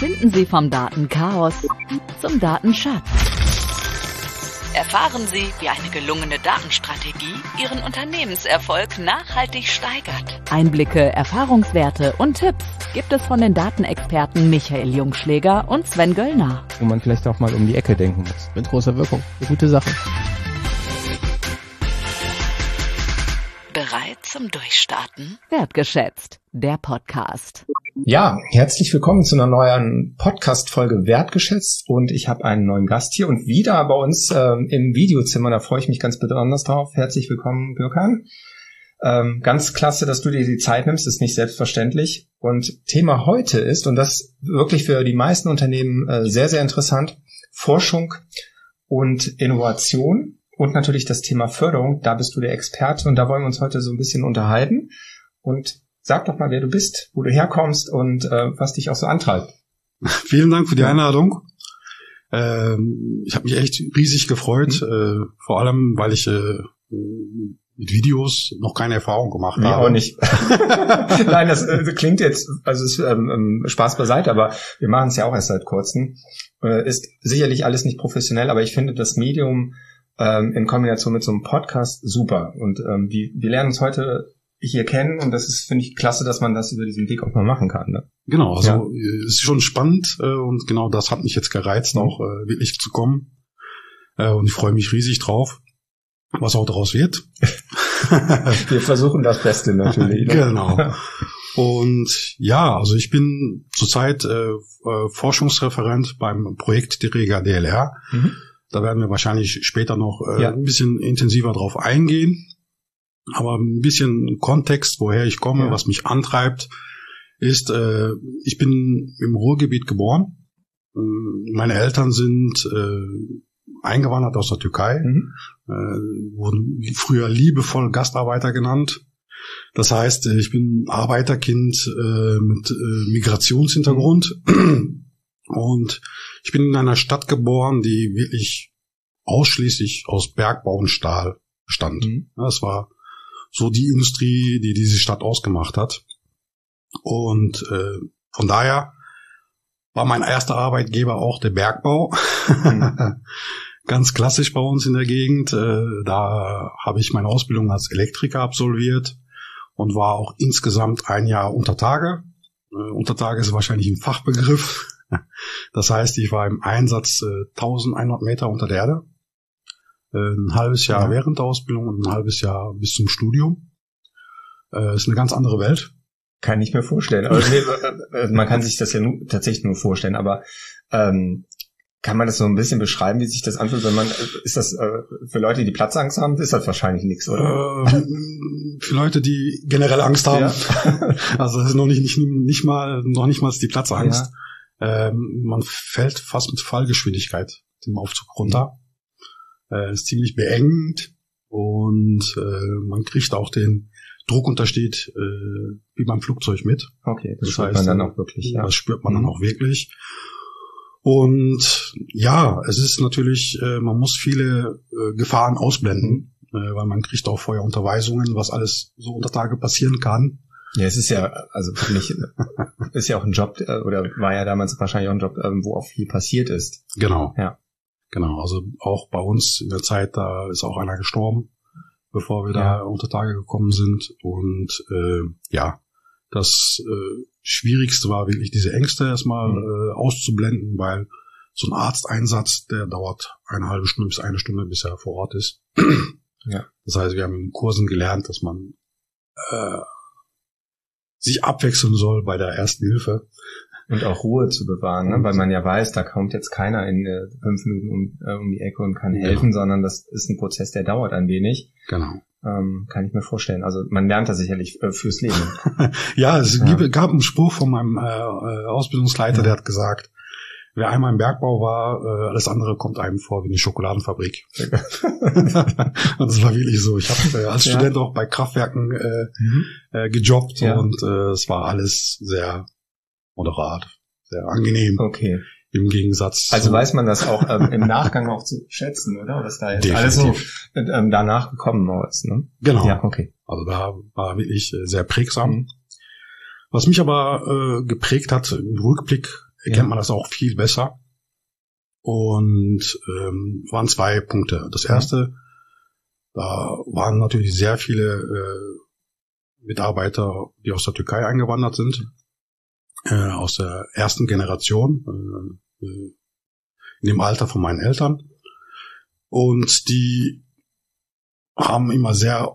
Finden Sie vom Datenchaos zum Datenschatz. Erfahren Sie, wie eine gelungene Datenstrategie Ihren Unternehmenserfolg nachhaltig steigert. Einblicke, Erfahrungswerte und Tipps gibt es von den Datenexperten Michael Jungschläger und Sven Göllner. Wo man vielleicht auch mal um die Ecke denken muss. Mit großer Wirkung. Eine gute Sache. Bereit zum Durchstarten? Wertgeschätzt, der Podcast. Ja, herzlich willkommen zu einer neuen Podcast-Folge Wertgeschätzt und ich habe einen neuen Gast hier und wieder bei uns im Videozimmer, da freue ich mich ganz besonders drauf. Herzlich willkommen, Birkan. Ganz klasse, dass du dir die Zeit nimmst, ist nicht selbstverständlich. Und Thema heute ist, und das wirklich für die meisten Unternehmen sehr, sehr interessant, Forschung und Innovation und natürlich das Thema Förderung. Da bist du der Experte und da wollen wir uns heute so ein bisschen unterhalten. Und sag doch mal, wer du bist, wo du herkommst und was dich auch so antreibt. Vielen Dank für die Einladung. Ich habe mich echt riesig gefreut, vor allem, weil ich mit Videos noch keine Erfahrung gemacht habe. Ja, auch nicht. Nein, das klingt jetzt, also ist Spaß beiseite, aber wir machen es ja auch erst seit kurzem. Ist sicherlich alles nicht professionell, aber ich finde das Medium in Kombination mit so einem Podcast super. Und wir lernen uns heute hier kennen und das ist, finde ich, klasse, dass man das über diesen Weg auch mal machen kann. Ne? Genau, also es ist schon spannend und genau das hat mich jetzt gereizt, auch wirklich zu kommen. Und ich freue mich riesig drauf, was auch daraus wird. Wir versuchen das Beste natürlich. Ne? Genau. Und ja, also ich bin zurzeit Forschungsreferent beim Projekt Direga DLR. Mhm. Da werden wir wahrscheinlich später noch ein bisschen intensiver drauf eingehen. Aber ein bisschen Kontext, woher ich komme, was mich antreibt, ist, ich bin im Ruhrgebiet geboren. Meine Eltern sind eingewandert aus der Türkei, wurden früher liebevoll Gastarbeiter genannt. Das heißt, ich bin Arbeiterkind mit Migrationshintergrund und ich bin in einer Stadt geboren, die wirklich ausschließlich aus Bergbau und Stahl bestand. Das war so die Industrie, die diese Stadt ausgemacht hat. Und von daher war mein erster Arbeitgeber auch der Bergbau. Ganz klassisch bei uns in der Gegend. Da habe ich meine Ausbildung als Elektriker absolviert und war auch insgesamt ein Jahr unter Tage. Unter Tage ist wahrscheinlich ein Fachbegriff. Das heißt, ich war im Einsatz 1100 Meter unter der Erde. Ein halbes Jahr während der Ausbildung und ein halbes Jahr bis zum Studium. Ist eine ganz andere Welt. Kann ich mir vorstellen. Also, man kann sich das ja tatsächlich nur vorstellen, aber kann man das so ein bisschen beschreiben, wie sich das anfühlt, wenn man, ist das für Leute, die Platzangst haben, ist das wahrscheinlich nichts, oder? Für Leute, die generell Angst haben. Ja. Also das ist noch nicht mal die Platzangst. Ja. Man fällt fast mit Fallgeschwindigkeit dem Aufzug runter. Ist ziemlich beengend und man kriegt auch den Druckunterschied wie beim Flugzeug mit. Okay, das spürt man dann auch wirklich. Ja. Das spürt man dann auch wirklich. Und ja, es ist natürlich, man muss viele Gefahren ausblenden, weil man kriegt auch vorher Unterweisungen, was alles so unter Tage passieren kann. Ja, es ist ja, also für mich ist ja auch ein Job, oder war ja damals wahrscheinlich auch ein Job, wo auch viel passiert ist. Genau. Ja. Genau, also auch bei uns in der Zeit, da ist auch einer gestorben, bevor wir da unter Tage gekommen sind. Und das Schwierigste war wirklich diese Ängste erstmal auszublenden, weil so ein Arzteinsatz, der dauert 1,5 Stunde bis 1 Stunde, bis er vor Ort ist. Ja. Das heißt, wir haben in Kursen gelernt, dass man sich abwechseln soll bei der ersten Hilfe. Und auch Ruhe zu bewahren, ne? Weil man ja weiß, da kommt jetzt keiner in 5 Minuten um die Ecke und kann helfen, sondern das ist ein Prozess, der dauert ein wenig. Genau. Kann ich mir vorstellen. Also man lernt das sicherlich fürs Leben. Ja, es gab einen Spruch von meinem Ausbildungsleiter, der hat gesagt, wer einmal im Bergbau war, alles andere kommt einem vor wie eine Schokoladenfabrik. Und das war wirklich so. Ich habe als Student auch bei Kraftwerken gejobbt und es war alles sehr moderat, sehr angenehm. Okay. Im Gegensatz. Also weiß man das auch im Nachgang auch zu schätzen, oder? Was da jetzt alles so danach gekommen ist, ne? Genau. Ja, okay. Also da war wirklich sehr prägsam. Was mich aber geprägt hat im Rückblick erkennt man das auch viel besser. Und waren 2 Punkte. Das erste, da waren natürlich sehr viele Mitarbeiter, die aus der Türkei eingewandert sind, aus der ersten Generation, in dem Alter von meinen Eltern. Und die haben immer sehr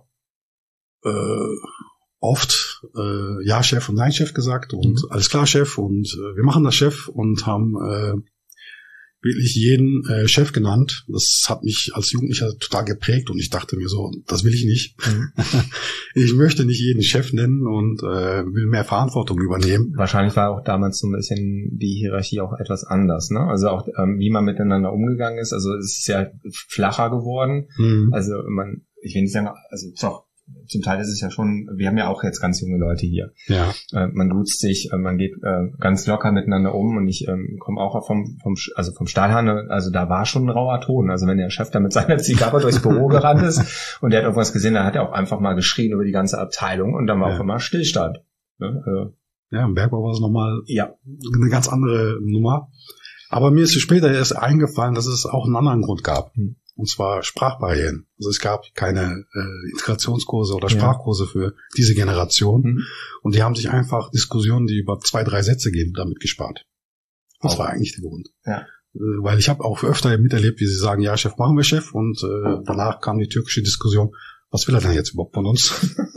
oft Ja, Chef und Nein, Chef gesagt und alles klar, Chef und wir machen das, Chef, und haben wirklich jeden Chef genannt. Das hat mich als Jugendlicher total geprägt und ich dachte mir so, das will ich nicht. Ich möchte nicht jeden Chef nennen und will mehr Verantwortung übernehmen. Wahrscheinlich war auch damals so ein bisschen die Hierarchie auch etwas anders, ne? Also auch wie man miteinander umgegangen ist. Also es ist ja flacher geworden. Also ich will nicht sagen, also doch, zum Teil ist es ja schon, wir haben ja auch jetzt ganz junge Leute hier. Ja. Man duzt sich, man geht ganz locker miteinander um und ich komme auch vom Stahlhandel, also da war schon ein rauer Ton. Also wenn der Chef da mit seiner Zigarre durchs Büro gerannt ist und der hat irgendwas gesehen, dann hat er auch einfach mal geschrien über die ganze Abteilung und dann war auch immer Stillstand. Ne? Ja, im Bergbau war es nochmal eine ganz andere Nummer. Aber mir ist später erst eingefallen, dass es auch einen anderen Grund gab. Und zwar Sprachbarrieren. Also es gab keine Integrationskurse oder Sprachkurse für diese Generation. Und die haben sich einfach Diskussionen, die über 2, 3 Sätze gehen, damit gespart. Das war eigentlich der Grund. Ja. Weil ich habe auch öfter miterlebt, wie sie sagen, ja, Chef, machen wir, Chef. Und danach kam die türkische Diskussion, was will er denn jetzt überhaupt von uns?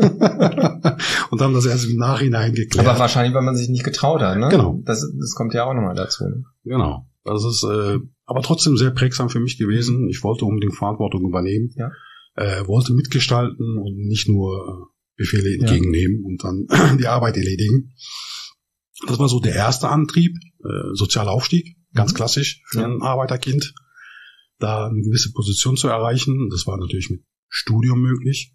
Und haben das erst im Nachhinein geklärt. Aber wahrscheinlich, weil man sich nicht getraut hat, ne? Genau. Das kommt ja auch nochmal dazu. Genau. Das ist aber trotzdem sehr prägsam für mich gewesen. Ich wollte unbedingt Verantwortung übernehmen, wollte mitgestalten und nicht nur Befehle entgegennehmen und dann die Arbeit erledigen. Das war so der erste Antrieb, sozialer Aufstieg, ganz klassisch für ein Arbeiterkind, da eine gewisse Position zu erreichen. Das war natürlich mit Studium möglich.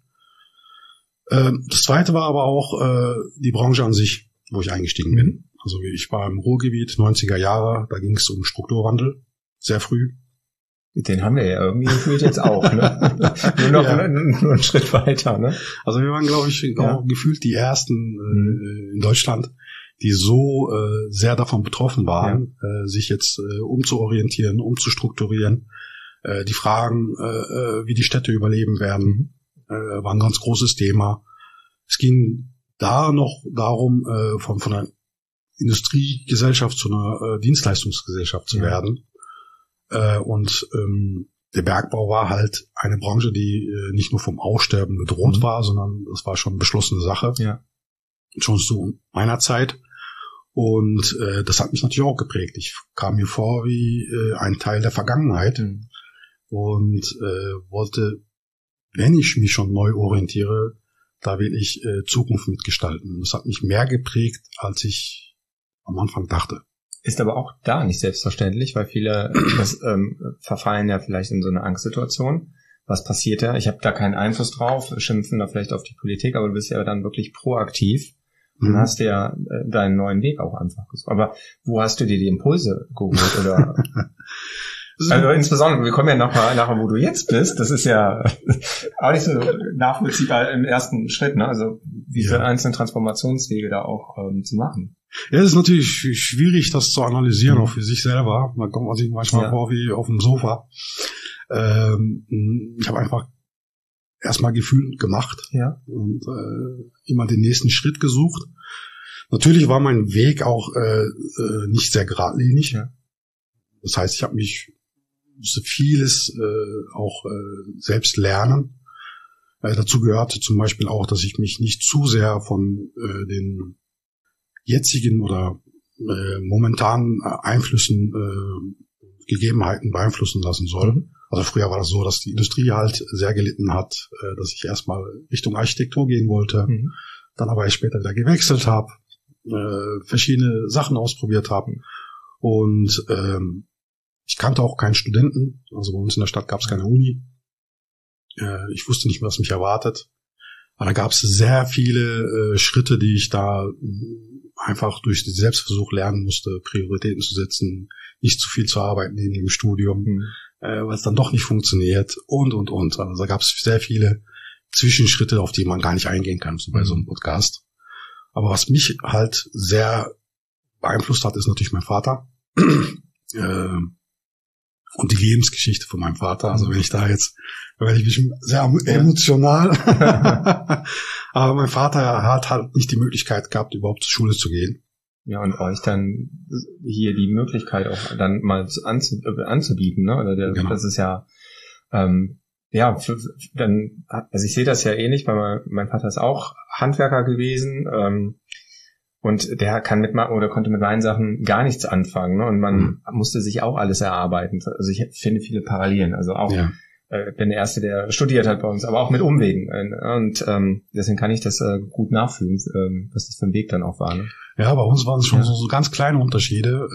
Das zweite war aber auch die Branche an sich, wo ich eingestiegen bin. Also ich war im Ruhrgebiet, 90er Jahre, da ging es um Strukturwandel, sehr früh. Den haben wir ja irgendwie gefühlt jetzt auch, ne? Nur noch nur einen Schritt weiter, ne? Also wir waren, glaube ich, auch gefühlt die ersten in Deutschland, die so sehr davon betroffen waren, sich jetzt umzuorientieren, umzustrukturieren. Die Fragen, wie die Städte überleben werden, war ein ganz großes Thema. Es ging da noch darum, von einer Industriegesellschaft zu einer Dienstleistungsgesellschaft zu werden. Und der Bergbau war halt eine Branche, die nicht nur vom Aussterben bedroht war, sondern das war schon eine beschlossene Sache. Ja. Schon zu meiner Zeit. Und das hat mich natürlich auch geprägt. Ich kam mir vor wie ein Teil der Vergangenheit und wollte, wenn ich mich schon neu orientiere, da will ich Zukunft mitgestalten. Und das hat mich mehr geprägt, als ich am Anfang dachte. Ist aber auch da nicht selbstverständlich, weil viele verfallen ja vielleicht in so eine Angstsituation. Was passiert da? Ich habe da keinen Einfluss drauf, schimpfen da vielleicht auf die Politik, aber du bist ja dann wirklich proaktiv und hast ja deinen neuen Weg auch einfach gesucht. Aber wo hast du dir die Impulse geholt? Oder? Also insbesondere, wir kommen ja nachher, wo du jetzt bist. Das ist ja auch nicht so nachvollziehbar im ersten Schritt, ne? Also diese einzelnen Transformationswege da auch zu machen. Ja, es ist natürlich schwierig, das zu analysieren, auch für sich selber. Da kommt man sich manchmal vor wie auf dem Sofa. Ich habe einfach erstmal gefühlt gemacht und immer den nächsten Schritt gesucht. Natürlich war mein Weg auch nicht sehr geradlinig. Ja. Das heißt, ich musste vieles auch selbst lernen. Dazu gehörte zum Beispiel auch, dass ich mich nicht zu sehr von den jetzigen oder momentanen Einflüssen, Gegebenheiten beeinflussen lassen soll. Also früher war das so, dass die Industrie halt sehr gelitten hat, dass ich erstmal Richtung Architektur gehen wollte, dann aber erst später wieder gewechselt habe, verschiedene Sachen ausprobiert habe und ich kannte auch keinen Studenten, also bei uns in der Stadt gab es keine Uni. Ich wusste nicht, was mich erwartet. Aber da gab es sehr viele Schritte, die ich da einfach durch den Selbstversuch lernen musste, Prioritäten zu setzen, nicht zu viel zu arbeiten neben dem Studium, weil es dann doch nicht funktioniert und. Also da gab es sehr viele Zwischenschritte, auf die man gar nicht eingehen kann, so bei so einem Podcast. Aber was mich halt sehr beeinflusst hat, ist natürlich mein Vater. und die Lebensgeschichte von meinem Vater. Also wenn ich da jetzt, da werde ich bestimmt sehr emotional. Aber mein Vater hat halt nicht die Möglichkeit gehabt, überhaupt zur Schule zu gehen. Ja, und euch dann hier die Möglichkeit auch dann mal anzubieten, ne? Oder Genau. Das ist ja, dann, also ich sehe das ja ähnlich, weil mein Vater ist auch Handwerker gewesen, und der konnte mit meinen Sachen gar nichts anfangen, ne? Und man musste sich auch alles erarbeiten. Also ich finde viele Parallelen. Also auch bin der Erste, der studiert hat bei uns, aber auch mit Umwegen. Und deswegen kann ich das gut nachfühlen, was das für ein Weg dann auch war. Ne? Ja, bei uns waren es schon so ganz kleine Unterschiede.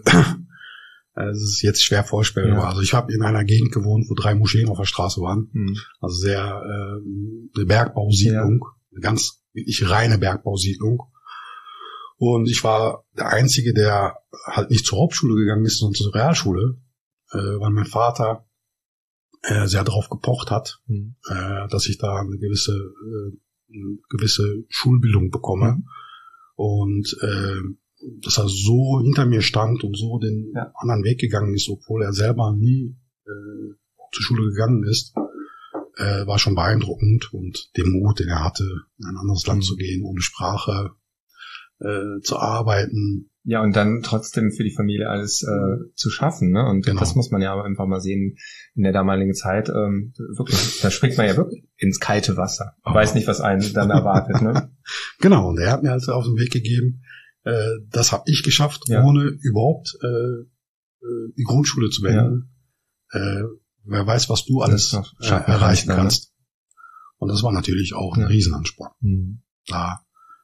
Es ist jetzt schwer vorstellbar. Ja. Also ich habe in einer Gegend gewohnt, wo 3 Moscheen auf der Straße waren. Also sehr eine Bergbausiedlung, eine ganz wirklich reine Bergbausiedlung. Und ich war der Einzige, der halt nicht zur Hauptschule gegangen ist, sondern zur Realschule, weil mein Vater sehr darauf gepocht hat, dass ich da eine gewisse Schulbildung bekomme. Und dass er so hinter mir stand und so den anderen Weg gegangen ist, obwohl er selber nie zur Schule gegangen ist, war schon beeindruckend. Und den Mut, den er hatte, in ein anderes Land zu gehen, ohne Sprache zu arbeiten. Ja, und dann trotzdem für die Familie alles zu schaffen, ne? Und das muss man ja einfach mal sehen in der damaligen Zeit. Wirklich, da springt man ja wirklich ins kalte Wasser. Weiß nicht, was einen dann erwartet, ne? Genau, und er hat mir also auf den Weg gegeben, das habe ich geschafft, ohne überhaupt die Grundschule zu beenden. Wer weiß, was du alles erreichen kannst. Und das war natürlich auch ein Riesenansporn. Da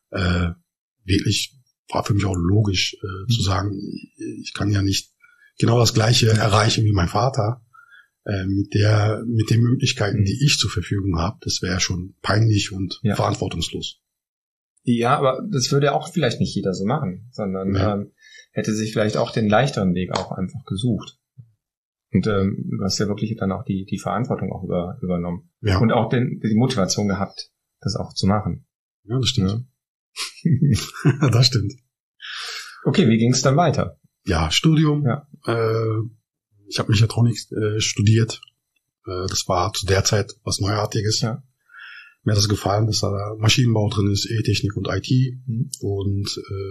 wirklich war für mich auch logisch zu sagen, ich kann ja nicht genau das Gleiche erreichen wie mein Vater mit den Möglichkeiten, die ich zur Verfügung habe. Das wäre schon peinlich und verantwortungslos. Ja, aber das würde auch vielleicht nicht jeder so machen, sondern hätte sich vielleicht auch den leichteren Weg auch einfach gesucht. Und du hast ja wirklich dann auch die Verantwortung auch übernommen. Ja. Und auch die Motivation gehabt, das auch zu machen. Ja, das stimmt. Ja. Das stimmt. Okay, wie ging es dann weiter? Ja, Studium. Ja. Ich habe Mechatronik studiert. Das war zu der Zeit was Neuartiges. Ja. Mir hat das gefallen, dass da Maschinenbau drin ist, E-Technik und IT. Und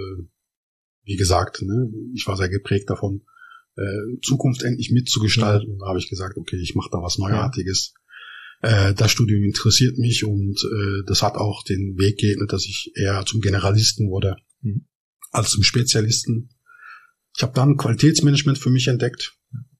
wie gesagt, ne, ich war sehr geprägt davon, Zukunft endlich mitzugestalten. Und da habe ich gesagt, okay, ich mache da was Neuartiges. Das Studium interessiert mich und das hat auch den Weg geebnet, dass ich eher zum Generalisten wurde als zum Spezialisten. Ich habe dann Qualitätsmanagement für mich entdeckt,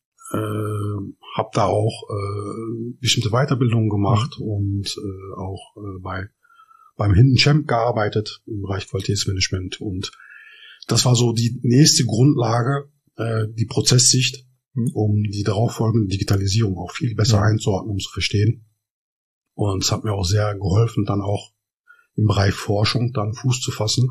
habe da auch bestimmte Weiterbildungen gemacht und auch beim Hidden Champ gearbeitet im Bereich Qualitätsmanagement. Und das war so die nächste Grundlage, die Prozesssicht, um die darauffolgende Digitalisierung auch viel besser einzuordnen und zu verstehen. Und es hat mir auch sehr geholfen, dann auch im Bereich Forschung dann Fuß zu fassen.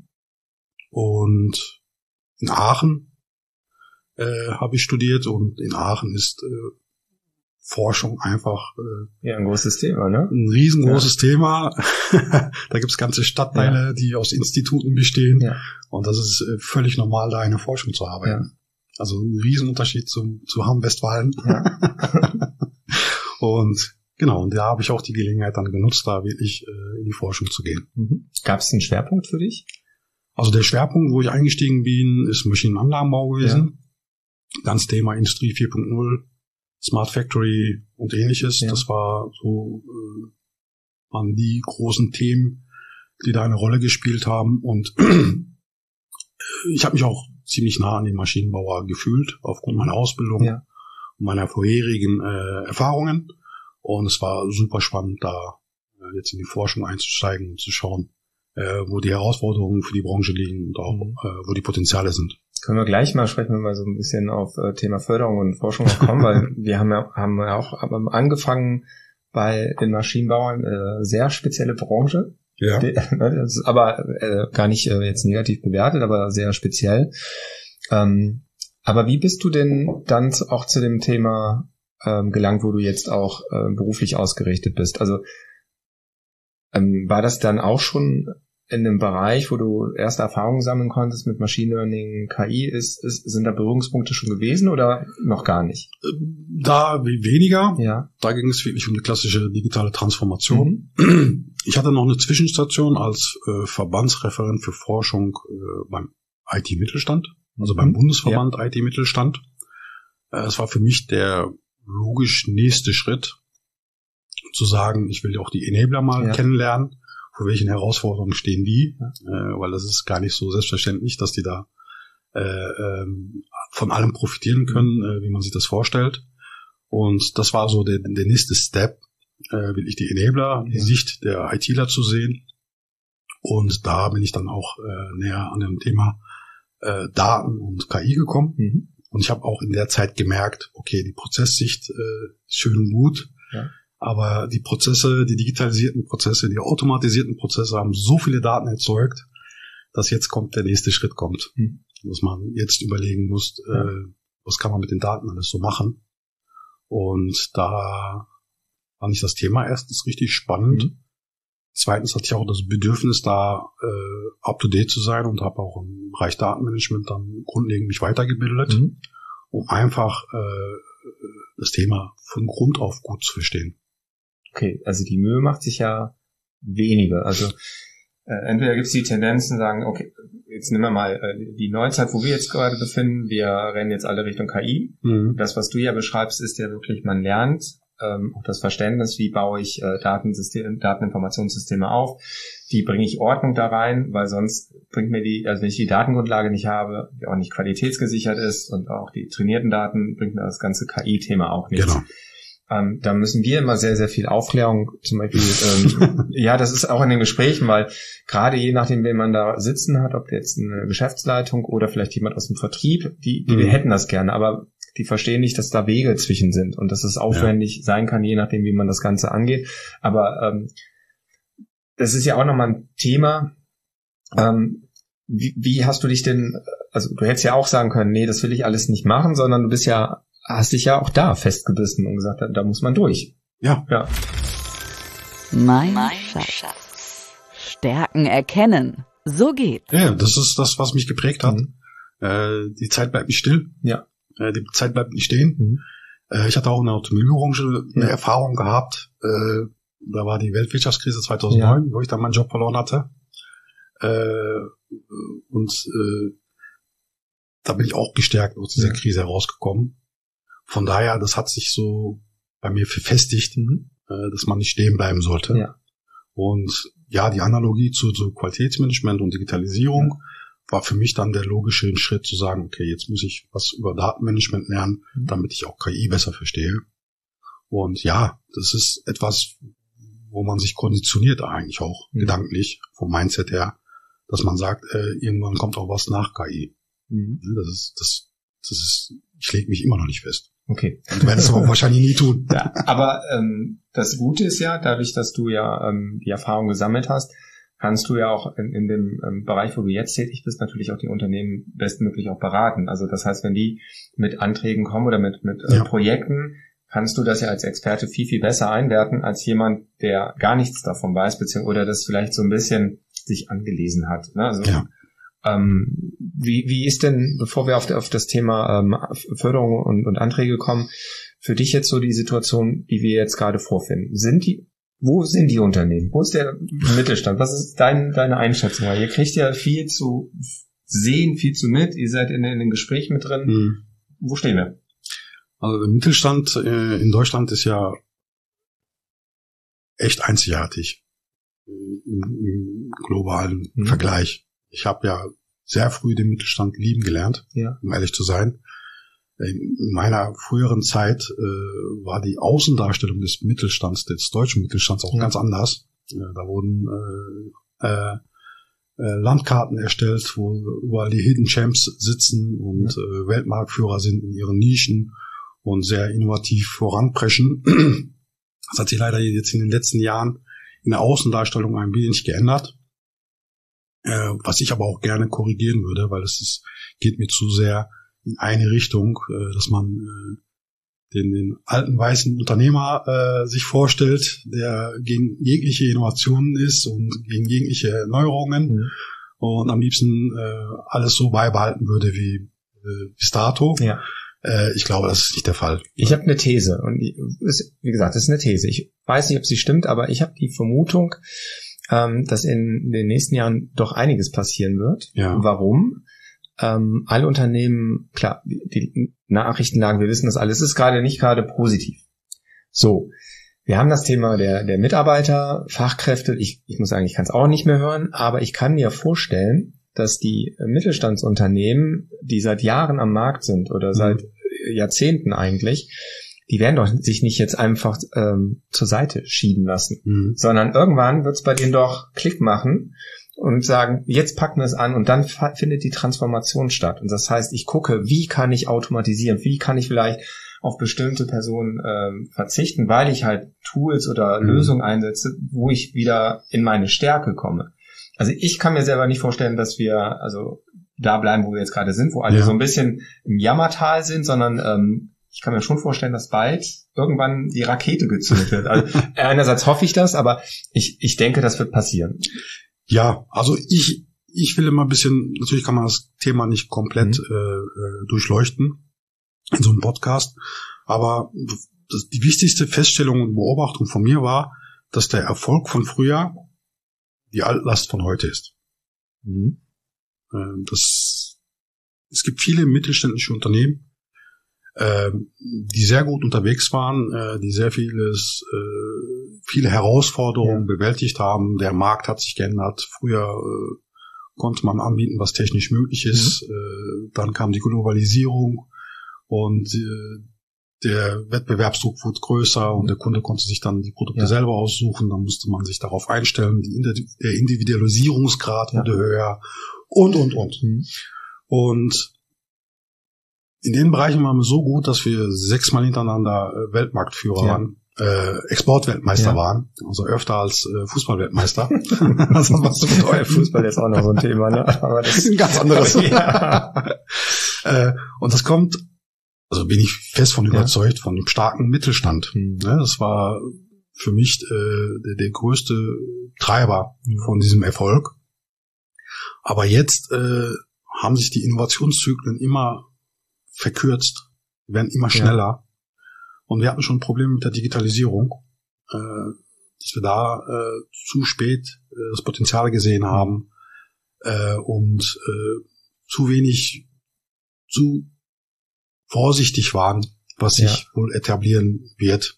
Und in Aachen habe ich studiert und in Aachen ist Forschung einfach ein großes Thema, ne? Ein riesengroßes Thema. Da gibt's ganze Stadtteile, die aus Instituten bestehen. Ja. Und das ist völlig normal, da eine Forschung zu arbeiten. Ja. Also ein Riesenunterschied zu Hamm-Westfalen. Ja. Und genau, und da habe ich auch die Gelegenheit dann genutzt, da wirklich in die Forschung zu gehen. Gab es einen Schwerpunkt für dich? Also der Schwerpunkt, wo ich eingestiegen bin, ist Maschinenanlagenbau gewesen. Ja. Ganz Thema Industrie 4.0, Smart Factory und ähnliches. Ja. Das waren die großen Themen, die da eine Rolle gespielt haben. Und ich habe mich auch ziemlich nah an den Maschinenbauer gefühlt, aufgrund meiner Ausbildung und meiner vorherigen Erfahrungen. Und es war super spannend, da jetzt in die Forschung einzusteigen und zu schauen, wo die Herausforderungen für die Branche liegen und auch wo die Potenziale sind. Können wir gleich mal sprechen, wenn wir so ein bisschen auf Thema Förderung und Forschung kommen, weil wir haben ja auch angefangen bei den Maschinenbauern, sehr spezielle Branche. Ja. Aber gar nicht jetzt negativ bewertet, aber sehr speziell. Aber wie bist du denn dann auch zu dem Thema gelangt, wo du jetzt auch beruflich ausgerichtet bist? Also war das dann auch schon in dem Bereich, wo du erste Erfahrungen sammeln konntest mit Machine Learning, KI, sind da Berührungspunkte schon gewesen oder noch gar nicht? Da weniger. Ja. Da ging es wirklich um die klassische digitale Transformation. Ich hatte noch eine Zwischenstation als Verbandsreferent für Forschung beim IT-Mittelstand, also beim Bundesverband IT-Mittelstand. Es war für mich der logisch nächste Schritt, zu sagen, ich will ja auch die Enabler mal kennenlernen, vor welchen Herausforderungen stehen die, weil das ist gar nicht so selbstverständlich, dass die da von allem profitieren können, wie man sich das vorstellt. Und das war so der nächste Step, wirklich die Enabler, die Sicht der ITler zu sehen. Und da bin ich dann auch näher an dem Thema Daten und KI gekommen. Und ich habe auch in der Zeit gemerkt, okay, die Prozesssicht ist schön und gut, aber die Prozesse, die digitalisierten Prozesse, die automatisierten Prozesse haben so viele Daten erzeugt, dass jetzt der nächste Schritt kommt. Dass man jetzt überlegen muss, was kann man mit den Daten alles so machen. Und da fand ich das Thema erstens richtig spannend. Zweitens hatte ich auch das Bedürfnis, da up-to-date zu sein und habe auch im Bereich Datenmanagement dann grundlegend mich weitergebildet, um einfach das Thema von Grund auf gut zu verstehen. Okay, also die Mühe macht sich ja weniger. Also entweder gibt es die Tendenzen, sagen, okay, jetzt nehmen wir mal die Neuzeit, wo wir jetzt gerade befinden, wir rennen jetzt alle Richtung KI. Das, was du ja beschreibst, ist ja wirklich, man lernt auch das Verständnis, wie baue ich Dateninformationssysteme auf, wie bringe ich Ordnung da rein, weil sonst bringt mir wenn ich die Datengrundlage nicht habe, die auch nicht qualitätsgesichert ist und auch die trainierten Daten, bringt mir das ganze KI-Thema auch nichts. Genau. Da müssen wir immer sehr, sehr viel Aufklärung, zum Beispiel, das ist auch in den Gesprächen, weil gerade je nachdem, wen man da sitzen hat, ob jetzt eine Geschäftsleitung oder vielleicht jemand aus dem Vertrieb, die wir hätten das gerne, aber die verstehen nicht, dass da Wege zwischen sind und dass es aufwendig sein kann, je nachdem, wie man das Ganze angeht. Aber das ist ja auch nochmal ein Thema. Wie hast du dich denn, also du hättest ja auch sagen können, nee, das will ich alles nicht machen, sondern du hast dich ja auch da festgebissen und gesagt, da muss man durch. Ja. Mein Schatz. Stärken erkennen. So geht's. Ja, das ist das, was mich geprägt hat. Die Zeit bleibt nicht still. Ja. Die Zeit bleibt nicht stehen. Ich hatte auch in der Automobilbranche eine Erfahrung gehabt. Da war die Weltwirtschaftskrise 2009, wo ich dann meinen Job verloren hatte. Da bin ich auch gestärkt aus dieser Krise herausgekommen. Von daher, das hat sich so bei mir verfestigt, dass man nicht stehen bleiben sollte. Ja. Und die Analogie zu Qualitätsmanagement und Digitalisierung war für mich dann der logische Schritt zu sagen, okay, jetzt muss ich was über Datenmanagement lernen, damit ich auch KI besser verstehe. Und das ist etwas, wo man sich konditioniert eigentlich auch gedanklich vom Mindset her, dass man sagt, irgendwann kommt auch was nach KI. Das ist, ich lege mich immer noch nicht fest. Okay. Und werde es aber wahrscheinlich nie tun. Ja, aber das Gute ist ja, dadurch, dass du die Erfahrung gesammelt hast, kannst du ja auch in dem Bereich, wo du jetzt tätig bist, natürlich auch die Unternehmen bestmöglich auch beraten. Also das heißt, wenn die mit Anträgen kommen oder mit Projekten, kannst du das ja als Experte viel, viel besser einwerten als jemand, der gar nichts davon weiß, oder das vielleicht so ein bisschen sich angelesen hat. Ne? Also, wie ist denn, bevor wir auf das Thema Förderung und Anträge kommen, für dich jetzt so die Situation, die wir jetzt gerade vorfinden? Wo sind die Unternehmen? Wo ist der Mittelstand? Was ist deine Einschätzung? Weil ihr kriegt ja viel zu sehen, viel zu mit. Ihr seid in den Gesprächen mit drin. Wo stehen wir? Also der Mittelstand in Deutschland ist ja echt einzigartig im globalen Vergleich. Ich habe ja sehr früh den Mittelstand lieben gelernt, um ehrlich zu sein. In meiner früheren Zeit war die Außendarstellung des Mittelstands, des deutschen Mittelstands auch ganz anders. Da wurden Landkarten erstellt, wo überall die Hidden Champs sitzen und Weltmarktführer sind in ihren Nischen und sehr innovativ voranpreschen. Das hat sich leider jetzt in den letzten Jahren in der Außendarstellung ein wenig geändert. Was ich aber auch gerne korrigieren würde, weil geht mir zu sehr in eine Richtung, dass man den alten weißen Unternehmer sich vorstellt, der gegen jegliche Innovationen ist und gegen jegliche Neuerungen und am liebsten alles so beibehalten würde wie bis dato. Ja. Ich glaube, das ist nicht der Fall. Ich habe eine These und wie gesagt, das ist eine These. Ich weiß nicht, ob sie stimmt, aber ich habe die Vermutung, dass in den nächsten Jahren doch einiges passieren wird. Ja. Warum? Alle Unternehmen, klar, die Nachrichtenlage, wir wissen das alles, ist gerade nicht gerade positiv. So, wir haben das Thema der Mitarbeiter, Fachkräfte. Ich muss sagen, ich kann es auch nicht mehr hören, aber ich kann mir vorstellen, dass die Mittelstandsunternehmen, die seit Jahren am Markt sind oder seit Jahrzehnten eigentlich, die werden doch sich nicht jetzt einfach zur Seite schieben lassen, sondern irgendwann wird es bei denen doch Klick machen und sagen, jetzt packen wir es an und dann findet die Transformation statt. Und das heißt, ich gucke, wie kann ich automatisieren, wie kann ich vielleicht auf bestimmte Personen verzichten, weil ich halt Tools oder Lösungen einsetze, wo ich wieder in meine Stärke komme. Also ich kann mir selber nicht vorstellen, dass wir also da bleiben, wo wir jetzt gerade sind, wo alle so ein bisschen im Jammertal sind, sondern ich kann mir schon vorstellen, dass bald irgendwann die Rakete gezündet wird. Also einerseits hoffe ich das, aber ich denke, das wird passieren. Ja, also ich will immer ein bisschen, natürlich kann man das Thema nicht komplett durchleuchten in so einem Podcast, aber die wichtigste Feststellung und Beobachtung von mir war, dass der Erfolg von früher die Altlast von heute ist. Es gibt viele mittelständische Unternehmen, die sehr gut unterwegs waren, die sehr viele Herausforderungen bewältigt haben. Der Markt hat sich geändert. Früher konnte man anbieten, was technisch möglich ist. Dann kam die Globalisierung und der Wettbewerbsdruck wurde größer und der Kunde konnte sich dann die Produkte selber aussuchen. Dann musste man sich darauf einstellen. Der Individualisierungsgrad wurde höher und. Und in den Bereichen waren wir so gut, dass wir 6-mal hintereinander Weltmarktführer waren, Exportweltmeister waren, also öfter als Fußballweltmeister. Was machst du mit eurem Fußball jetzt auch noch so ein Thema, ne? Aber das ist ein ganz anderes. Und das kommt, also bin ich fest von überzeugt, von dem starken Mittelstand. Das war für mich der größte Treiber von diesem Erfolg. Aber jetzt haben sich die Innovationszyklen immer verkürzt, werden immer schneller. Und wir hatten schon Probleme mit der Digitalisierung, dass wir da zu spät das Potenzial gesehen haben und zu vorsichtig waren, was sich wohl etablieren wird.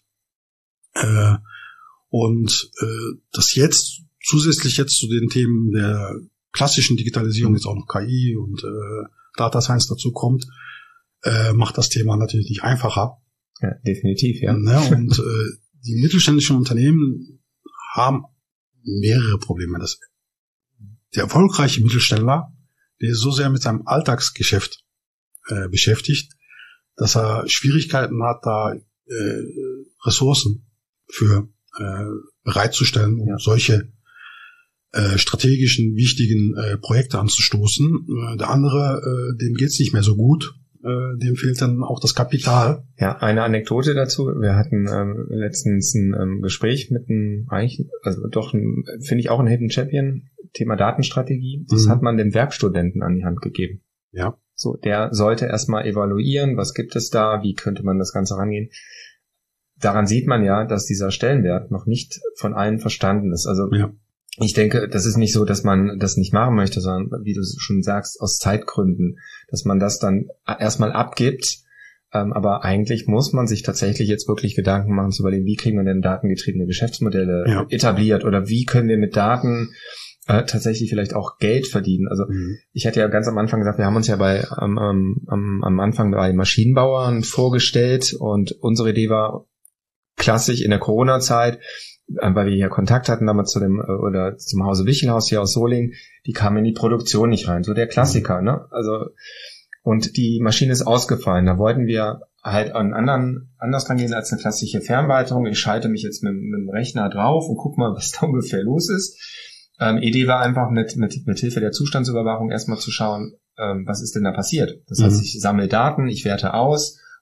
Und das jetzt zusätzlich zu den Themen der klassischen Digitalisierung jetzt auch noch KI und Data Science dazu kommt, macht das Thema natürlich nicht einfacher. Ja, definitiv, ja. Und die mittelständischen Unternehmen haben mehrere Probleme. Der erfolgreiche Mittelständler, der ist so sehr mit seinem Alltagsgeschäft beschäftigt, dass er Schwierigkeiten hat, da Ressourcen für bereitzustellen, um solche strategischen, wichtigen Projekte anzustoßen. Der andere, dem geht's nicht mehr so gut. Dem fehlt dann auch das Kapital. Ja, eine Anekdote dazu. Wir hatten letztens ein Gespräch mit finde ich auch ein Hidden Champion, Thema Datenstrategie. Das hat man dem Werkstudenten an die Hand gegeben. Ja. So, der sollte erstmal evaluieren, was gibt es da, wie könnte man das Ganze rangehen. Daran sieht man ja, dass dieser Stellenwert noch nicht von allen verstanden ist. Also ich denke, das ist nicht so, dass man das nicht machen möchte, sondern, wie du schon sagst, aus Zeitgründen, dass man das dann erstmal abgibt. Aber eigentlich muss man sich tatsächlich jetzt wirklich Gedanken machen, zu überlegen, wie kriegen wir denn datengetriebene Geschäftsmodelle etabliert oder wie können wir mit Daten tatsächlich vielleicht auch Geld verdienen. Also ich hatte ja ganz am Anfang gesagt, wir haben uns ja am Anfang bei Maschinenbauern vorgestellt und unsere Idee war klassisch in der Corona-Zeit, weil wir hier Kontakt hatten damals zum Hause Wichelhaus hier aus Solingen, die kamen in die Produktion nicht rein, so der Klassiker, ne? Also, und die Maschine ist ausgefallen, da wollten wir halt anders rangehen als eine klassische Fernwartung. Ich schalte mich jetzt mit dem Rechner drauf und guck mal, was da ungefähr los ist. Idee war einfach mit Hilfe der Zustandsüberwachung erstmal zu schauen, was ist denn da passiert. Das heißt, ich sammle Daten, ich werte aus